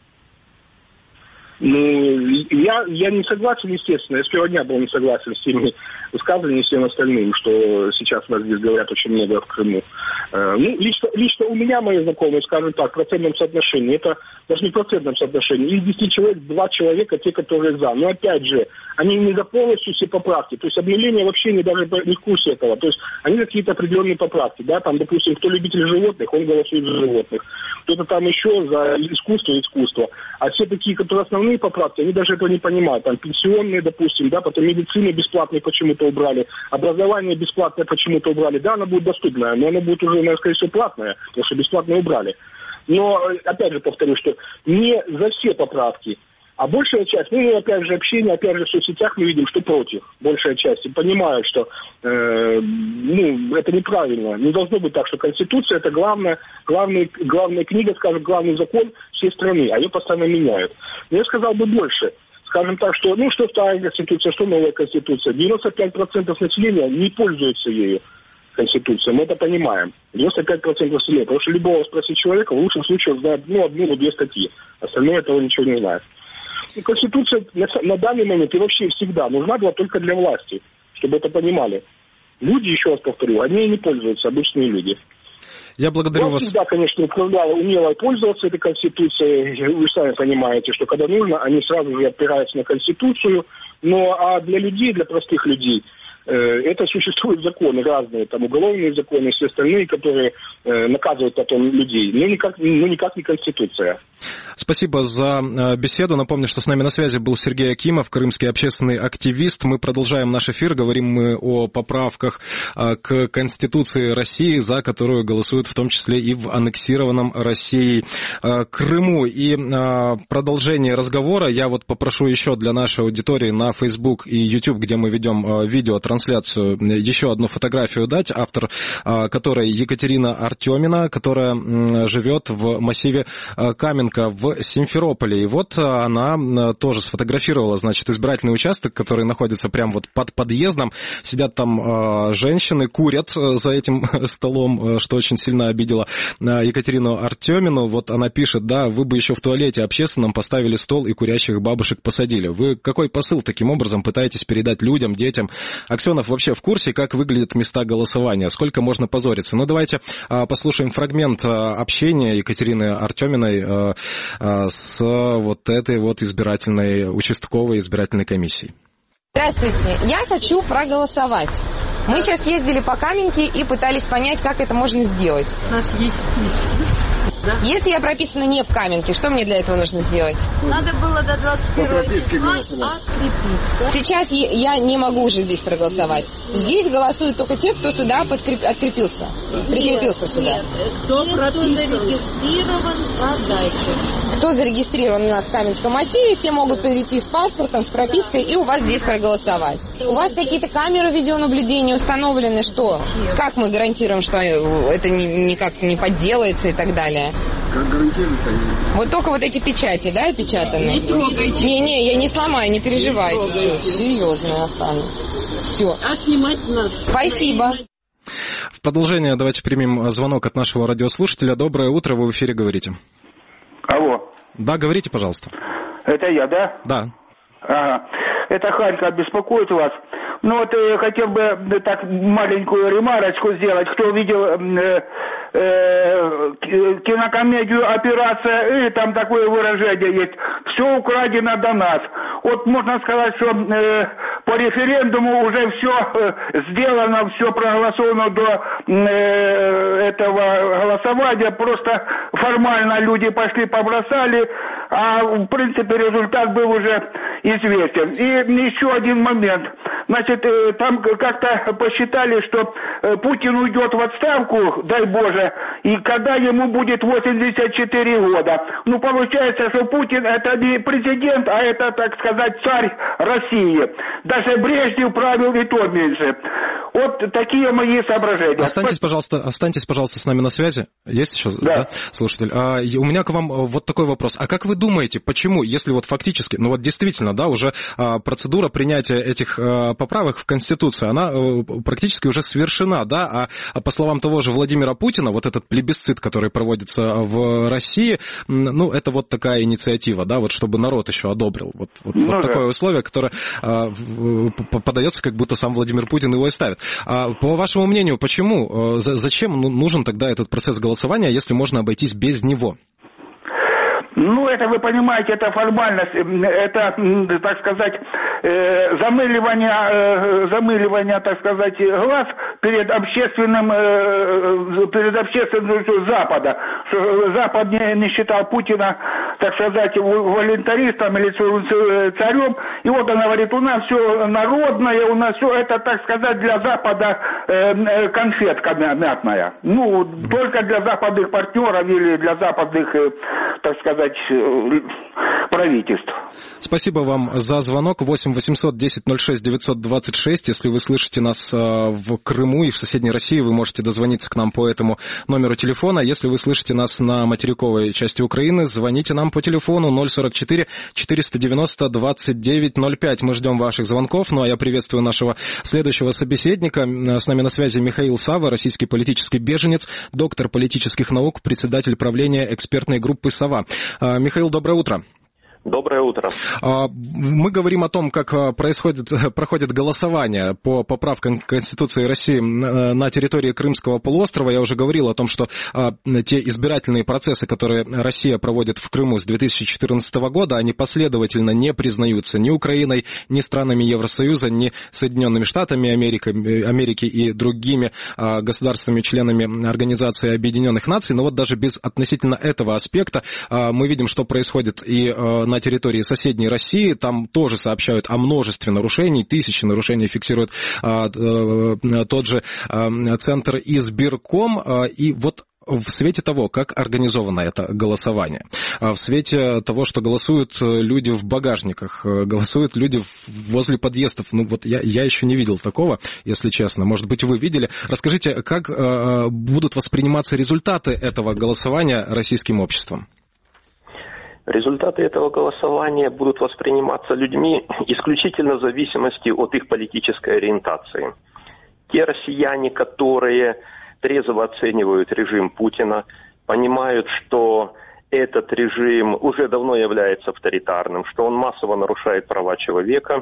Ну, я, я не согласен, естественно. Я с первого дня был не согласен с теми высказываниями, всем остальным, что сейчас у нас здесь говорят очень много в Крыму. Э, ну, лично, лично у меня, мои знакомые, скажем так, в процентном соотношении, это даже не в процентном соотношении, из десяти человек, два человека, те, которые за. Но опять же, они не за полностью все поправки. То есть объявление вообще не даже не в курсе этого. То есть они какие-то определенные поправки. Да, там, допустим, кто любитель животных, он голосует за животных. Кто-то там еще за искусство и искусство. А все такие, которые основные поправки, они даже этого не понимают. Там пенсионные, допустим, да, потом медицина бесплатная почему-то убрали, образование бесплатное почему-то убрали. Да, оно будет доступное, но оно будет уже, наверное, скорее всего, платное, потому что бесплатное убрали. Но, опять же, повторю, что не за все поправки, а большая часть, ну, опять же, общение, опять же, в соцсетях мы видим, что против. Большая часть и понимают, что, э, ну, это неправильно. Не должно быть так, что Конституция – это главная, главная, главная книга, скажем, главный закон всей страны, а ее постоянно меняют. Но я сказал бы больше. Скажем так, что, ну, что старая Конституция, что новая Конституция. девяносто пять процентов населения не пользуются ею. Конституция, мы это понимаем. девяносто пять процентов населения. Потому что любого спросить человека, в лучшем случае он знает, ну, одну или две статьи. Остальное этого ничего не знает. И Конституция на, на данный момент и вообще всегда нужна была только для власти, чтобы это понимали. Люди, еще раз повторю, они не пользуются, обычные люди. Я благодарю Я вас. всегда, конечно, управляла, умела пользоваться этой Конституцией. Вы сами понимаете, что когда нужно, они сразу же опираются на Конституцию. Но а для людей, для простых людей, это существуют законы разные, там уголовные законы и все остальные, которые э, наказывают потом людей, но никак, ну, никак не Конституция. Спасибо за беседу. Напомню, что с нами на связи был Сергей Акимов, крымский общественный активист. Мы продолжаем наш эфир, говорим мы о поправках к Конституции России, за которую голосуют в том числе и в аннексированном Россией Крыму. И продолжение разговора я вот попрошу еще для нашей аудитории на Facebook и YouTube, где мы ведем видеотрансляцию, трансляцию еще одну фотографию дать, автор которой Екатерина Артемина, которая живет в массиве Каменка в Симферополе. И вот она тоже сфотографировала, значит, избирательный участок, который находится прямо вот под подъездом. Сидят там женщины, курят за этим столом, что очень сильно обидело Екатерину Артемину. Вот она пишет, да, вы бы еще в туалете общественном поставили стол и курящих бабушек посадили. Вы какой посыл таким образом пытаетесь передать людям, детям? Аксенов вообще в курсе, как выглядят места голосования? Сколько можно позориться? Ну, давайте послушаем фрагмент общения Екатерины Артеминой с вот этой вот избирательной, участковой избирательной комиссией. Здравствуйте, я хочу проголосовать. Мы сейчас ездили по Каменке и пытались понять, как это можно сделать. У нас есть список. Да? Если я прописана не в Каменке, что мне для этого нужно сделать? Надо было до двадцать первого числа открепиться. Сейчас я не могу уже здесь проголосовать. Здесь голосуют только те, кто сюда подкреп... открепился. Прикрепился нет, сюда. Нет, кто, кто зарегистрирован по даче. Кто зарегистрирован у нас в Каменском массиве, все могут прийти с паспортом, с пропиской и у вас здесь проголосовать. У вас какие-то камеры видеонаблюдения установлены, что? Как мы гарантируем, что это никак не подделается и так далее? Как гарантируют они? Вот только вот эти печати, да, опечатанные? Не трогайте. Не-не, я не сломаю, не переживайте. Не серьезно остану. Все. А снимать нас? Спасибо. В продолжение давайте примем звонок от нашего радиослушателя. Доброе утро, вы в эфире говорите. Алло. Да, говорите, пожалуйста. Это я, да? Да. Ага. Это Харьков беспокоит вас. Ну вот э, хотел бы э, так маленькую ремарочку сделать. Кто видел э, э, кинокомедию «Операция И», там такое выражение есть. Все украдено до нас. Вот можно сказать, что э, по референдуму уже все э, сделано, все проголосовано до э, этого голосования. Просто формально люди пошли, побросали, а в принципе результат был уже известен. И еще один момент. Значит, там как-то посчитали, что Путин уйдет в отставку, дай Боже, и когда ему будет восемьдесят четыре года. Ну, получается, что Путин это не президент, а это, так сказать, царь России. Даже Брежнев правил и то меньше. Вот такие мои соображения. Останьтесь, пожалуйста, останьтесь, пожалуйста, с нами на связи. Есть еще, да, да слушатель? А, у меня к вам вот такой вопрос. А как вы думаете, почему, если вот фактически, ну вот действительно, да, уже а, процедура принятия этих а, поправок в Конституцию, она а, практически уже совершена, да, а, а по словам того же Владимира Путина, вот этот плебисцит, который проводится в России, ну, это вот такая инициатива, да, вот чтобы народ еще одобрил. Вот, вот, ну, вот да. Такое условие, которое а, подается, как будто сам Владимир Путин его и ставит. А, по вашему мнению, почему, зачем нужен тогда этот процесс голосования, если можно обойтись без него? Ну, это, вы понимаете, это формальность, это, так сказать, замыливание, замыливание, так сказать, глаз перед общественным, перед общественностью Запада. Запад не, не считал Путина, так сказать, волонтаристом или царем. И вот он говорит, у нас все народное, у нас все это, так сказать, для Запада конфетка мятная. Ну, только для западных партнеров или для западных, так сказать, правительств. Спасибо вам за звонок. восемь восемьсот десять ноль шесть девятьсот двадцать шесть. Если вы слышите нас в Крыму и в соседней России, вы можете дозвониться к нам по этому номеру телефона. Если вы слышите нас на материковой части Украины, звоните нам по телефону ноль сорок четыре четыреста девяносто двадцать девять ноль пять. Мы ждем ваших звонков. Ну а я приветствую нашего следующего собеседника. С нами на связи Михаил Сава, российский политический беженец, доктор политических наук, председатель правления экспертной группы «Сова». Михаил, доброе утро. Доброе утро. Мы говорим о том, как происходит, проходит голосование по поправкам Конституции России на территории Крымского полуострова. Я уже говорил о том, что те избирательные процессы, которые Россия проводит в Крыму с две тысячи четырнадцатого года, они последовательно не признаются ни Украиной, ни странами Евросоюза, ни Соединенными Штатами Америки, Америки и другими государствами, членами Организации Объединенных Наций. Но вот даже без относительно этого аспекта мы видим, что происходит и на территории соседней России. Там тоже сообщают о множестве нарушений, тысячи нарушений фиксирует а, а, тот же а, центр избирком. А, и вот в свете того, как организовано это голосование, в свете того, что голосуют люди в багажниках, голосуют люди возле подъездов, ну вот я, я еще не видел такого, если честно, может быть, вы видели. Расскажите, как э, будут восприниматься результаты этого голосования российским обществом? Результаты этого голосования будут восприниматься людьми исключительно в зависимости от их политической ориентации. Те россияне, которые трезво оценивают режим Путина, понимают, что этот режим уже давно является авторитарным, что он массово нарушает права человека,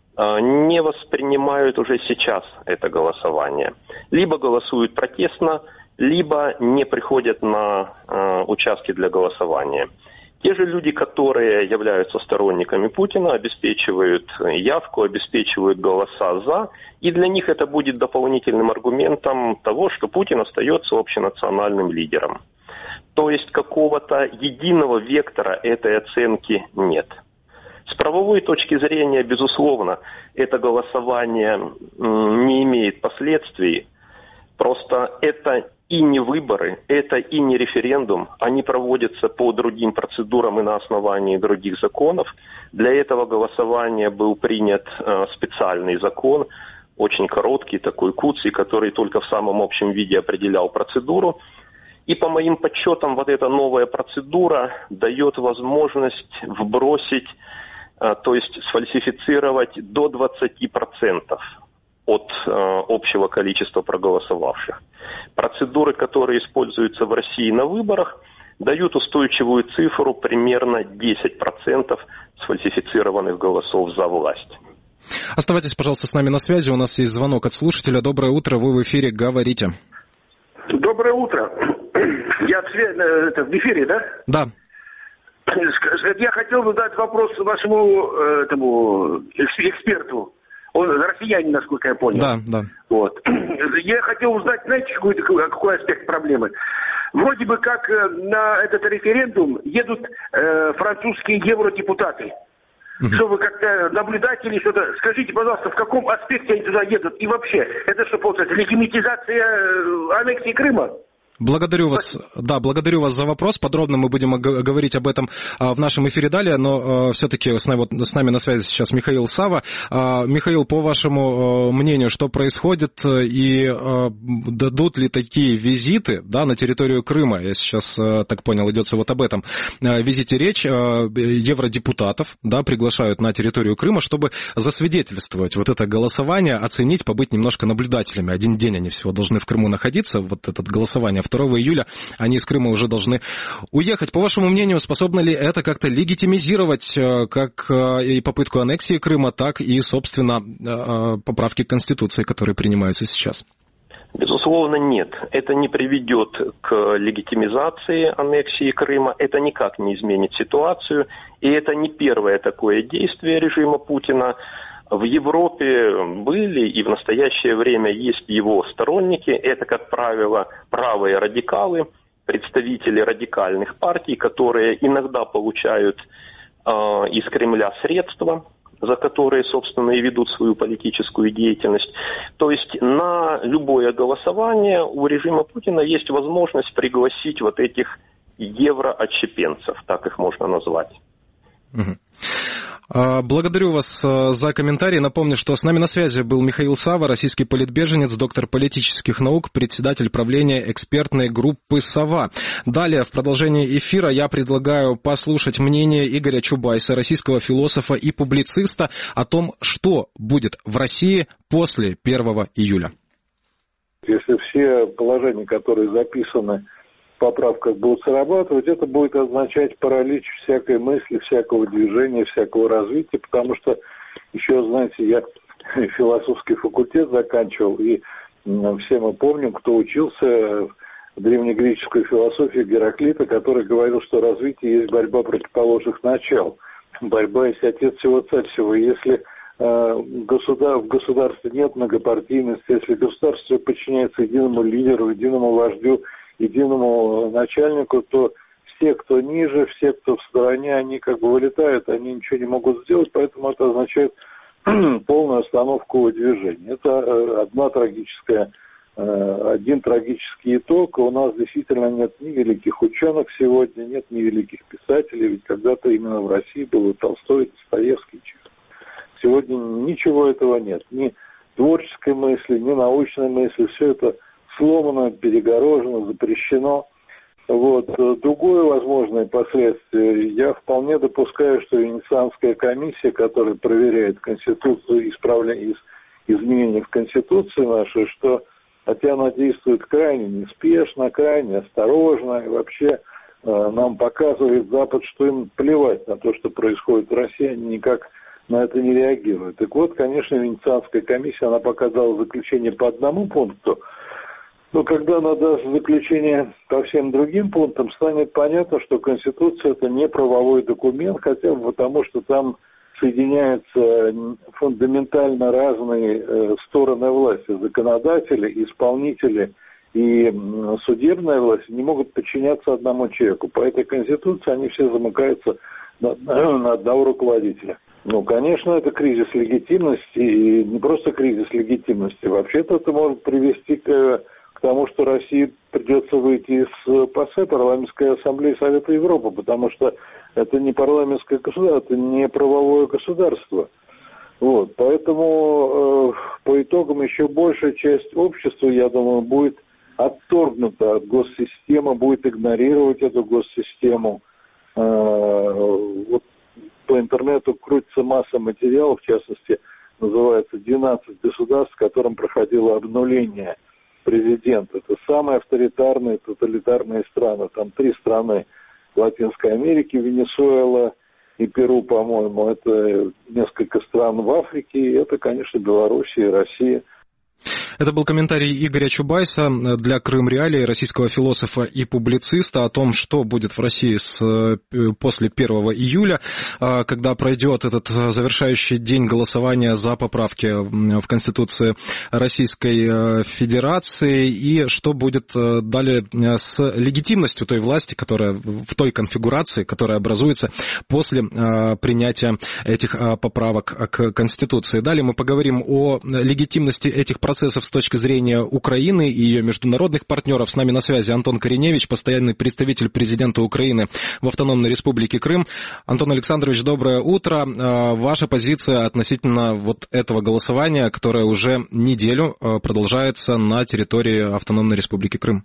не воспринимают уже сейчас это голосование. Либо голосуют протестно, либо не приходят на участки для голосования. Те же люди, которые являются сторонниками Путина, обеспечивают явку, обеспечивают голоса «за», и для них это будет дополнительным аргументом того, что Путин остается общенациональным лидером. То есть какого-то единого вектора этой оценки нет. С правовой точки зрения, безусловно, это голосование не имеет последствий, просто это и не выборы, это и не референдум, они проводятся по другим процедурам и на основании других законов. Для этого голосования был принят э, специальный закон, очень короткий, такой куцый, который только в самом общем виде определял процедуру. И по моим подсчетам, вот эта новая процедура дает возможность вбросить, э, то есть сфальсифицировать до двадцати процентов. От э, общего количества проголосовавших. Процедуры, которые используются в России на выборах, дают устойчивую цифру примерно десять процентов сфальсифицированных голосов за власть. Оставайтесь, пожалуйста, с нами на связи. У нас есть звонок от слушателя. Доброе утро, вы в эфире, говорите. Доброе утро. Я в эфире, да? Да. Я хотел бы задать вопрос вашему этому эксперту. Он россиянин, насколько я понял. Да, да. Вот. Я хотел узнать, знаете, какой, какой аспект проблемы? Вроде бы как на этот референдум едут э, французские евродепутаты. Uh-huh. Что вы как-то наблюдатели, что-то... Скажите, пожалуйста, в каком аспекте они туда едут? И вообще, это что, получается, легитимизация аннексии Крыма? Благодарю вас, да, благодарю вас за вопрос. Подробно мы будем говорить об этом в нашем эфире далее, но все-таки с нами, вот, с нами на связи сейчас Михаил Сава. Михаил, по вашему мнению, что происходит и дадут ли такие визиты, да, на территорию Крыма? Я сейчас так понял, идется вот об этом визите речь. Евродепутатов, да, приглашают на территорию Крыма, чтобы засвидетельствовать вот это голосование, оценить, побыть немножко наблюдателями. Один день они всего должны в Крыму находиться, вот это голосование. второго июля они из Крыма уже должны уехать. По вашему мнению, способно ли это как-то легитимизировать как и попытку аннексии Крыма, так и, собственно, поправки к Конституции, которые принимаются сейчас? Безусловно, нет. Это не приведет к легитимизации аннексии Крыма, это никак не изменит ситуацию, и это не первое такое действие режима Путина. В Европе были и в настоящее время есть его сторонники. Это, как правило, правые радикалы, представители радикальных партий, которые иногда получают э, из Кремля средства, за которые, собственно, и ведут свою политическую деятельность. То есть на любое голосование у режима Путина есть возможность пригласить вот этих евроотщепенцев, так их можно назвать. Угу. Благодарю вас за комментарий. Напомню, что с нами на связи был Михаил Сава, российский политбеженец, доктор политических наук, председатель правления экспертной группы «Сова». Далее, в продолжении эфира, я предлагаю послушать мнение Игоря Чубайса, российского философа и публициста, о том, что будет в России после первого июля. Если все положения, которые записаны в поправках, будут срабатывать, это будет означать паралич всякой мысли, всякого движения, всякого развития, потому что, еще, знаете, я философский факультет заканчивал, и все мы помним, кто учился в древнегреческой философии Гераклита, который говорил, что развитие есть борьба противоположных начал. Борьба есть отец всего, царь всего. Если э, государ... в государстве нет многопартийности, если государство подчиняется единому лидеру, единому вождю, единому начальнику, то все, кто ниже, все, кто в стороне, они как бы вылетают, они ничего не могут сделать, поэтому это означает полную остановку движения. Это одна трагическая один трагический итог. У нас действительно нет ни великих ученых сегодня, нет ни великих писателей, ведь когда-то именно в России был и Толстой, и Достоевский, и Чехов. Сегодня ничего этого нет, ни творческой мысли, ни научной мысли, все это сломано, перегорожено, запрещено. Вот. Другое возможное последствие, я вполне допускаю, что Венецианская комиссия, которая проверяет Конституцию, исправление, изменения в Конституции нашей, что хотя она действует крайне неспешно, крайне осторожно, и вообще э, нам показывает Запад, что им плевать на то, что происходит в России, они никак на это не реагируют. Так вот, конечно, Венецианская комиссия, она показала заключение по одному пункту, но когда она даст заключение по всем другим пунктам, станет понятно, что Конституция – это не правовой документ, хотя бы потому, что там соединяются фундаментально разные э, стороны власти. Законодатели, исполнители и судебная власть не могут подчиняться одному человеку. По этой Конституции они все замыкаются на, на одного руководителя. Ну, конечно, это кризис легитимности, и не просто кризис легитимности. Вообще-то это может привести к, к тому, что России придется выйти из ПАСЕ, Парламентской ассамблеи Совета Европы, потому что это не парламентское государство, это не правовое государство. Вот, поэтому э, по итогам еще большая часть общества, я думаю, будет отторгнута от госсистемы, будет игнорировать эту госсистему. Э, вот по интернету крутится масса материалов, в частности, называется «двенадцать государств, в котором проходило обнуление президента». Это самые авторитарные, тоталитарные страны. Там три страны Латинской Америки, Венесуэла и Перу, по-моему. Это несколько стран в Африке. И это, конечно, Белоруссия и Россия. Это был комментарий Игоря Чубайса для Крым Реалии, российского философа и публициста, о том, что будет в России с, после первого июля, когда пройдет этот завершающий день голосования за поправки в Конституции Российской Федерации, и что будет далее с легитимностью той власти, которая в той конфигурации, которая образуется после принятия этих поправок к Конституции. Далее мы поговорим о легитимности этих процессов с точки зрения Украины и ее международных партнеров. С нами на связи Антон Кореневич, постоянный представитель президента Украины в Автономной Республике Крым. Антон Александрович, доброе утро. Ваша позиция относительно вот этого голосования, которое уже неделю продолжается на территории Автономной Республики Крим?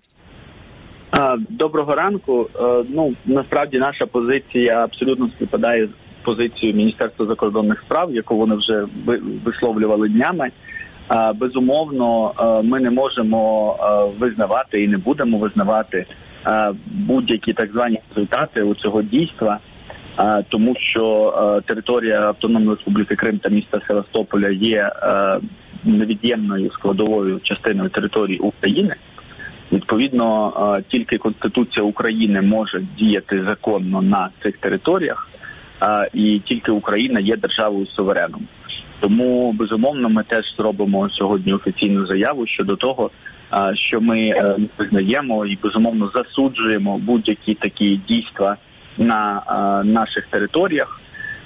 Доброго ранку. Ну, насправді наша позиція абсолютно співпадає з позицією Міністерства закордонних справ, яку вони вже висловлювали днями. Безумовно, ми не можемо визнавати і не будемо визнавати будь-які так звані результати у цього дійства, тому що територія Автономної Республіки Крим та міста Севастополя є невід'ємною складовою частиною території України. Відповідно, тільки Конституція України може діяти законно на цих територіях, і тільки Україна є державою сувереном. Тому, безумовно, ми теж зробимо сьогодні офіційну заяву щодо того, що ми визнаємо і, безумовно, засуджуємо будь-які такі дійства на наших територіях.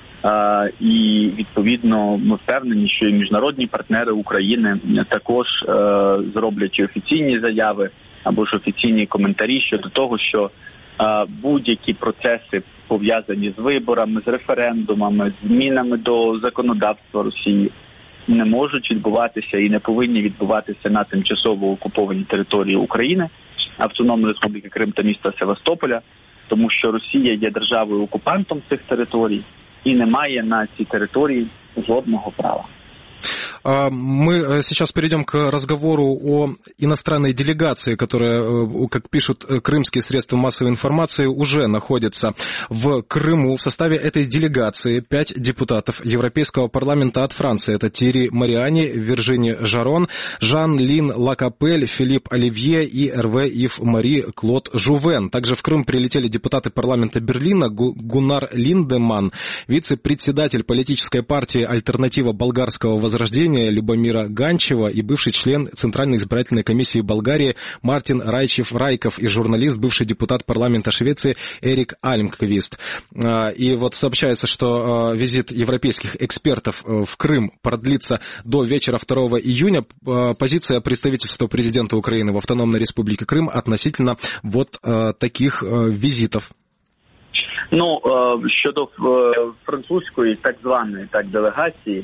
І, відповідно, ми впевнені, що і міжнародні партнери України також зроблять офіційні заяви або ж офіційні коментарі щодо того, що будь-які процеси, пов'язані з виборами, з референдумами, з змінами до законодавства Росії, не можуть відбуватися і не повинні відбуватися на тимчасово окупованій території України, Автономної Республіки Крим та міста Севастополя, тому що Росія є державою-окупантом цих територій і не має на ці території жодного права. Мы сейчас перейдем к разговору о иностранной делегации, которая, как пишут крымские средства массовой информации, уже находится в Крыму. В составе этой делегации пять депутатов Европейского парламента от Франции. Это Тьерри Мариани, Виржини Жарон, Жан-Лин Лакапель, Филипп Оливье и Эрве Ив Мари Клод Жувен. Также в Крым прилетели депутаты парламента Берлина Гуннар Линдеман, вице-председатель политической партии «Альтернатива болгарского возрождения» Возрождения Любомира Ганчева и бывший член Центральной избирательной комиссии Болгарии Мартин Райчев-Райков и журналист, бывший депутат парламента Швеции Эрик Альмквист. И вот сообщается, что визит европейских экспертов в Крым продлится до вечера второго июня. Позиция представительства президента Украины в Автономной Республике Крым относительно вот таких візитів? Ну, щодо французької так званої так делегації,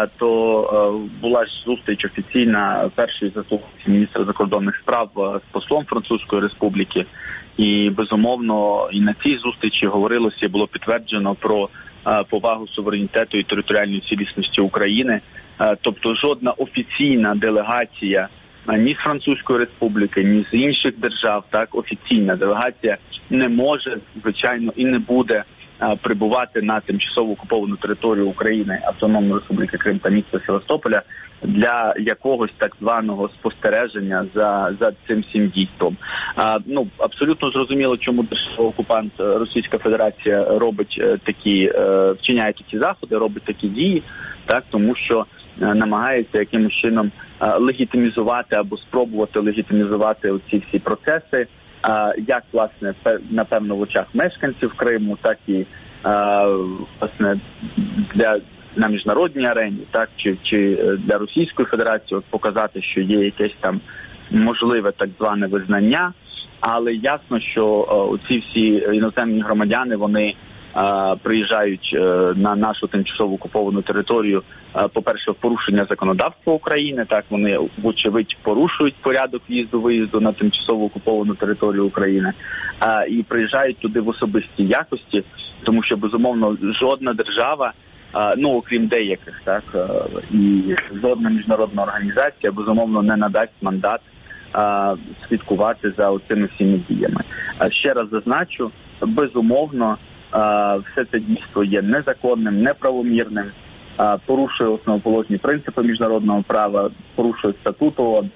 то була ж зустріч офіційна першої заступниці міністра закордонних справ з послом Французької Республіки. І, безумовно, і на цій зустрічі говорилося і було підтверджено про повагу суверенітету і територіальної цілісності України. Тобто жодна офіційна делегація ні з Французької Республіки, ні з інших держав, так, офіційна делегація не може, звичайно, і не буде а, прибувати на тимчасово окуповану територію України, Автономної Республіки Крим та міста Севастополя для якогось так званого спостереження за, за цим всім дійством. А, ну, абсолютно зрозуміло, чому держава-окупант Російська Федерація робить такі, вчиняє такі заходи, робить такі дії, так, тому що намагається якимось чином легітимізувати або спробувати легітимізувати ці всі процеси, як, власне, напевно, в очах мешканців Криму, так і, власне, для, на міжнародній арені, так, чи, чи для Російської Федерації, от показати, що є якесь там можливе так зване визнання, але ясно, що ці всі іноземні громадяни, вони приїжджають на нашу тимчасово окуповану територію, по-перше, в порушення законодавства України, так, вони, вочевидь, порушують порядок в'їзду-виїзду на тимчасово окуповану територію України, і приїжджають туди в особистій якості, тому що, безумовно, жодна держава, ну, окрім деяких, так, і жодна міжнародна організація, безумовно, не надасть мандат слідкувати за цими всіми діями. Ще раз зазначу, безумовно, все це дійство є незаконним, неправомірним, порушує основоположні принципи міжнародного права, порушує статут ООН,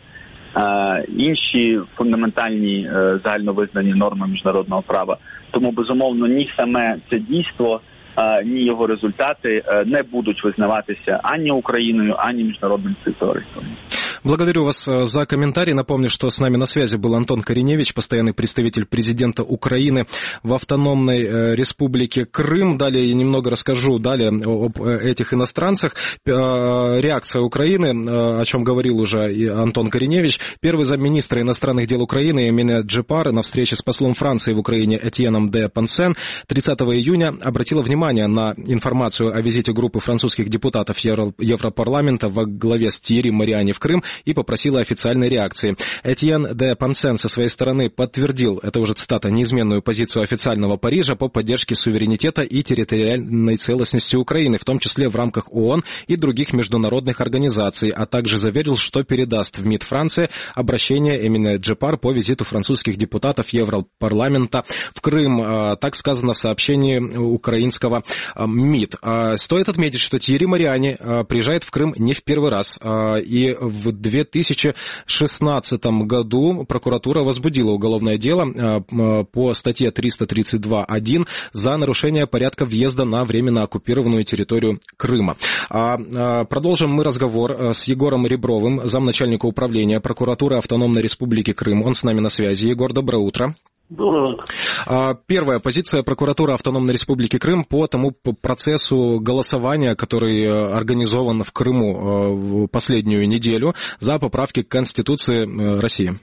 інші фундаментальні загальновизнані норми міжнародного права. Тому, безумовно, ні саме це дійство, ні його результати не будут визнаватися ані Украиною, ані международным сообществом. Благодарю вас за комментарий. Напомню, что с нами на связи был Антон Кореневич, постоянный представитель президента Украины в Автономной Республике Крым. Далее я немного расскажу далее об этих иностранцах. Реакция Украины, о чем говорил уже и Антон Кореневич. Первый замминистра иностранных дел Украины Эмине Джипар на встрече с послом Франции в Украине Этьеном де Пансен тридцатого июня обратила внимание на информацию о визите группы французских депутатов Европарламента во главе с Тьерри Мариани в Крым и попросила официальной реакции. Этьен де Пансен со своей стороны подтвердил, это уже цитата, неизменную позицию официального Парижа по поддержке суверенитета и территориальной целостности Украины, в том числе в рамках ООН и других международных организаций, а также заверил, что передаст в МИД Франции обращение Эмине Джипар по визиту французских депутатов Европарламента в Крым. Так сказано в сообщении украинского МИД. Стоит отметить, что Тьерри Мариани приезжает в Крым не в первый раз, и в две тысячи шестнадцатом году прокуратура возбудила уголовное дело по статье триста тридцать два точка один за нарушение порядка въезда на временно оккупированную территорию Крыма. Продолжим мы разговор с Егором Ребровым, замначальника управления прокуратуры Автономной Республики Крым. Он с нами на связи. Егор, доброе утро. Доброе утро. Первая позиция прокуратуры Автономной Республики Крым по тому процессу голосования, который организован в Крыму в последнюю неделю за поправки к Конституции Росії.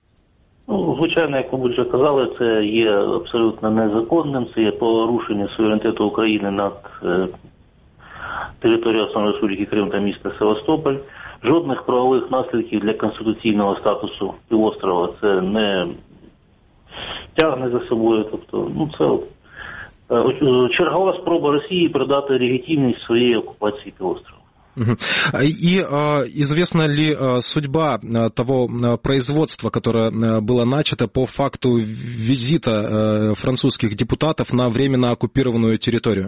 Ну, звичайно, як ви вже казали, це є абсолютно незаконним, це є порушення суверенітету України над е, територією Автономної Республіки Крим та міста Севастополь. Жодних правових наслідків для конституційного статусу півострова це не тягне за собою. Тобто, ну, це е, чергова спроба Росії придати легітимність своєї окупації півострова. И э, известна ли э, судьба э, того э, производства, которое э, было начато по факту визита э, французских депутатов на временно оккупированную территорию?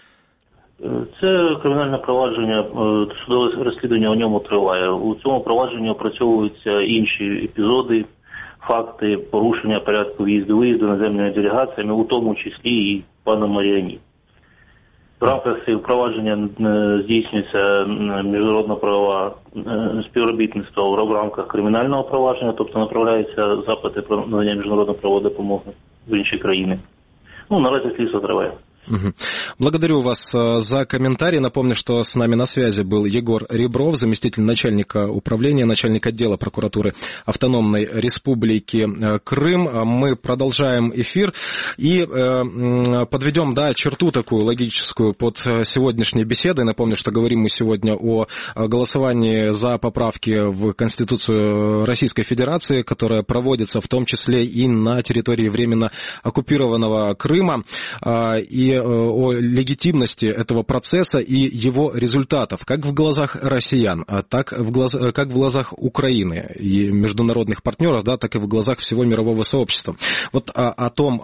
Це кримінальне провадження, судове розслідування у ньому триває. У цьому провадженні опрацьовуються інші епізоди, факти порушення порядку в'їзду-виїзду наземними делегаціями, у тому числі і паном Маріані. В рамках цього провадження здійснюється міжнародно-правове співробітництво в рамках кримінального провадження, тобто направляються запити про надання міжнародної правової допомоги в інші країни. Ну, наразі слідство триває. Угу. Благодарю вас за комментарий. Напомню, что с нами на связи был Егор Ребров, заместитель начальника управления, начальник отдела прокуратуры Автономной Республики Крым. Мы продолжаем эфир и э, подведем, да, черту такую логическую под сегодняшней беседой. Напомню, что говорим мы сегодня о голосовании за поправки в Конституцию Российской Федерации, которая проводится в том числе и на территории временно оккупированного Крыма. И о легитимности этого процесса и его результатов, как в глазах россиян, так в глаз, как в глазах Украины и международных партнеров, да, так и в глазах всего мирового сообщества. Вот о, о том,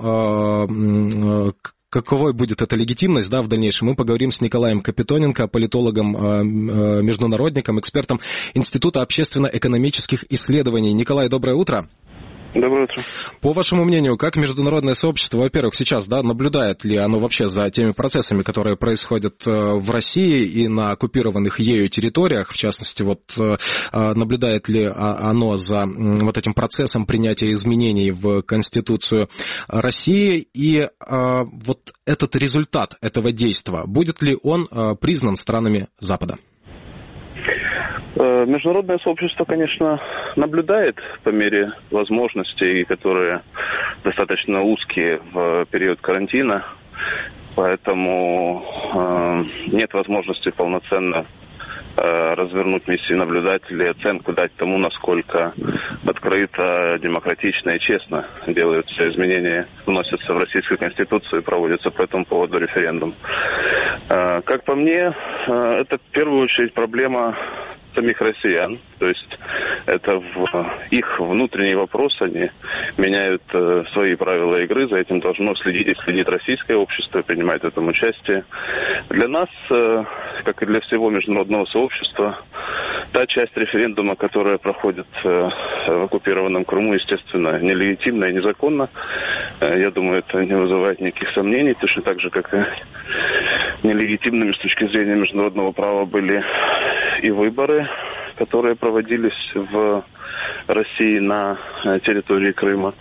каковой будет эта легитимность, да, в дальнейшем, мы поговорим с Николаем Капитоненко, политологом, международником, экспертом Института общественно-экономических исследований. Николай, доброе утро. Доброе утро. По вашему мнению, как международное сообщество, во-первых, сейчас, да, наблюдает ли оно вообще за теми процессами, которые происходят в России и на оккупированных ею территориях, в частности, вот наблюдает ли оно за вот этим процессом принятия изменений в Конституцию России, и вот этот результат этого действия, будет ли он признан странами Запада? Международное сообщество, конечно, наблюдает по мере возможностей, которые достаточно узкие в период карантина, поэтому э, нет возможности полноценно э, развернуть миссию наблюдателей, оценку дать тому, насколько открыто, демократично и честно делаются изменения, вносятся в Российскую Конституцию и проводятся по этому поводу референдум. Э, как по мне, э, это в первую очередь проблема самих россиян, то есть это в их внутренний вопрос, они меняют э, свои правила игры, за этим должно следить и следит российское общество, принимает в этом участие. Для нас, э, как и для всего международного сообщества, та часть референдума, которая проходит э, в оккупированном Крыму, естественно, нелегитимна и незаконна. Э, я думаю, это не вызывает никаких сомнений, точно так же, как и нелегитимными с точки зрения международного права были и выборы, которые проводились в России на территории Крыма.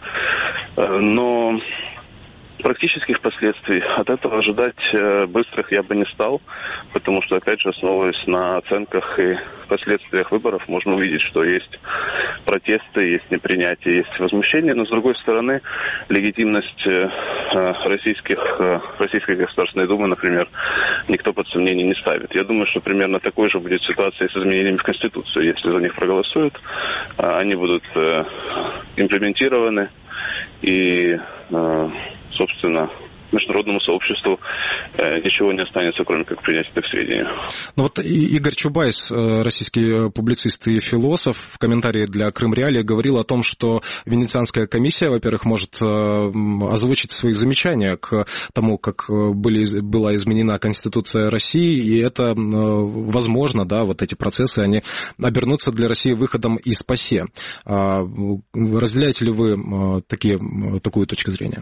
Но практических последствий от этого ожидать быстрых я бы не стал, потому что, опять же, основываясь на оценках и последствиях выборов, можно увидеть, что есть протесты, есть непринятие, есть возмущение, но, с другой стороны, легитимность российских, Российской Государственной Думы, например, никто под сомнение не ставит. Я думаю, что примерно такой же будет ситуация с изменениями в Конституцию. Если за них проголосуют, они будут имплементированы и, собственно, международному сообществу э, ничего не останется, кроме как принять это к сведению. Ну вот Игорь Чубайс, российский публицист и философ, в комментарии для Крым Реалии говорил о том, что Венецианская комиссия, во-первых, может озвучить свои замечания к тому, как были, была изменена Конституция России, и это возможно, да, вот эти процессы, они обернутся для России выходом из ПАСЕ. Разделяете ли вы такие, такую точку зрения?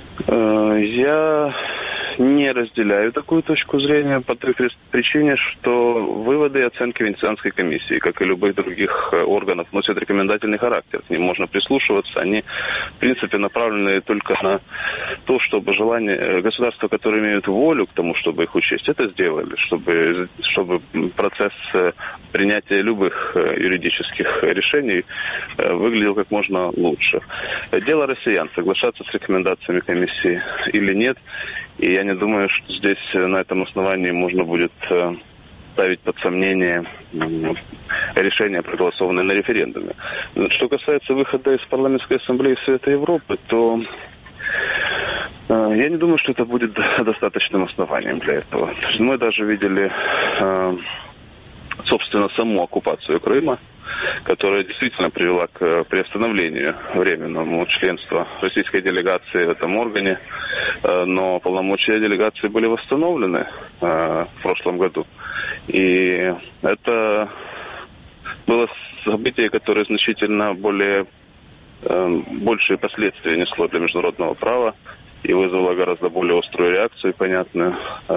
Я не разделяю такую точку зрения по той причине, что выводы и оценки Венецианской комиссии, как и любых других органов, носят рекомендательный характер. К ним можно прислушиваться. Они, в принципе, направлены только на то, чтобы желание государства, которые имеют волю к тому, чтобы их учесть, это сделали, чтобы, чтобы процесс принятия любых юридических решений выглядел как можно лучше. Дело россиян, соглашаться с рекомендациями комиссии или нет. И я не думаю, что здесь на этом основании можно будет ставить под сомнение решения, проголосованные на референдуме. Что касается выхода из парламентской ассамблеи Совета Европы, то я не думаю, что это будет достаточным основанием для этого. Мы даже видели, собственно, саму оккупацию Крыма, которая действительно привела к приостановлению временному членства российской делегации в этом органе, но полномочия делегации были восстановлены в прошлом году. И это было событие, которое значительно более большие последствия несло для международного права, и вызвало гораздо более острую реакцию, понятную.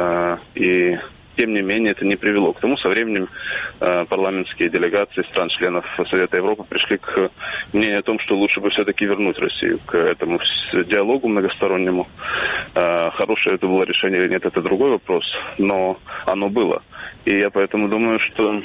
И тем не менее это не привело к тому. Со временем парламентские делегации стран-членов Совета Европы пришли к мнению о том, что лучше бы все-таки вернуть Россию к этому диалогу многостороннему. Хорошее это было решение или нет, это другой вопрос, но оно было. И я поэтому думаю, что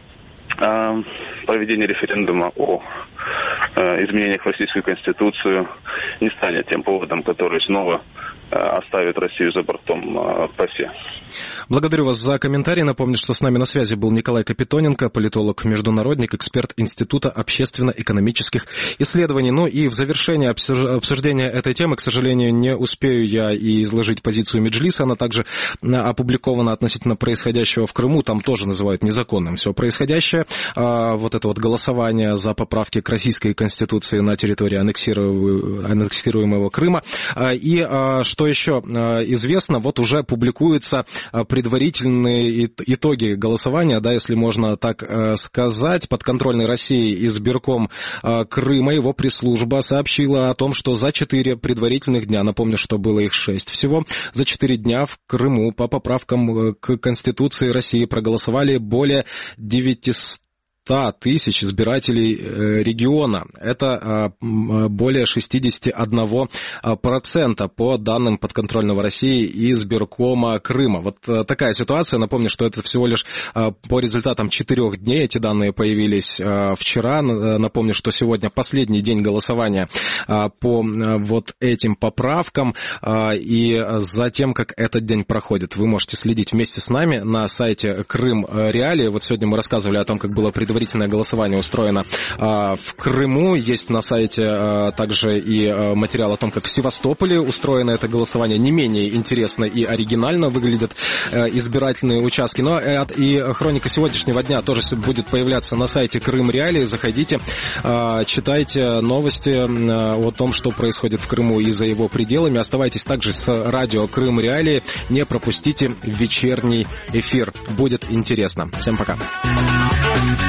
проведение референдума о изменениях в Российскую Конституцию не станет тем поводом, который снова оставит Россию за бортом ПАСЕ. Благодарю вас за комментарий. Напомню, что с нами на связи был Николай Капитоненко, политолог-международник, эксперт Института общественно-экономических исследований. Ну и в завершение обсуждения этой темы, к сожалению, не успею я и изложить позицию Меджлиса. Она также опубликована относительно происходящего в Крыму. Там тоже называют незаконным все происходящее. Вот это вот голосование за поправки к Российской Конституции на территории аннексируемого Крыма. И что еще известно, вот уже публикуются предварительные итоги голосования, да, если можно так сказать. Подконтрольной России избирком Крыма, его пресс-служба сообщила о том, что за четыре предварительных дня, напомню, что было их шесть всего, за четыре дня в Крыму по поправкам к Конституции России проголосовали более девятисот тысяч избирателей региона. Это более шестьдесят один процент по данным подконтрольного России избиркома Крыма. Вот такая ситуация. Напомню, что это всего лишь по результатам четырех дней. Эти данные появились вчера. Напомню, что сегодня последний день голосования по вот этим поправкам. И за тем, как этот день проходит, вы можете следить вместе с нами на сайте Крым Реалии. Вот сегодня мы рассказывали о том, как было предварительное голосование устроено а, в Крыму. Есть на сайте а, также и а, материал о том, как в Севастополе устроено это голосование. Не менее интересно и оригинально выглядят а, избирательные участки. Но а, и хроника сегодняшнего дня тоже будет появляться на сайте Крым Реалии. Заходите, а, читайте новости а, о том, что происходит в Крыму и за его пределами. Оставайтесь также с радио Крым Реалии. Не пропустите вечерний эфир. Будет интересно. Всем пока.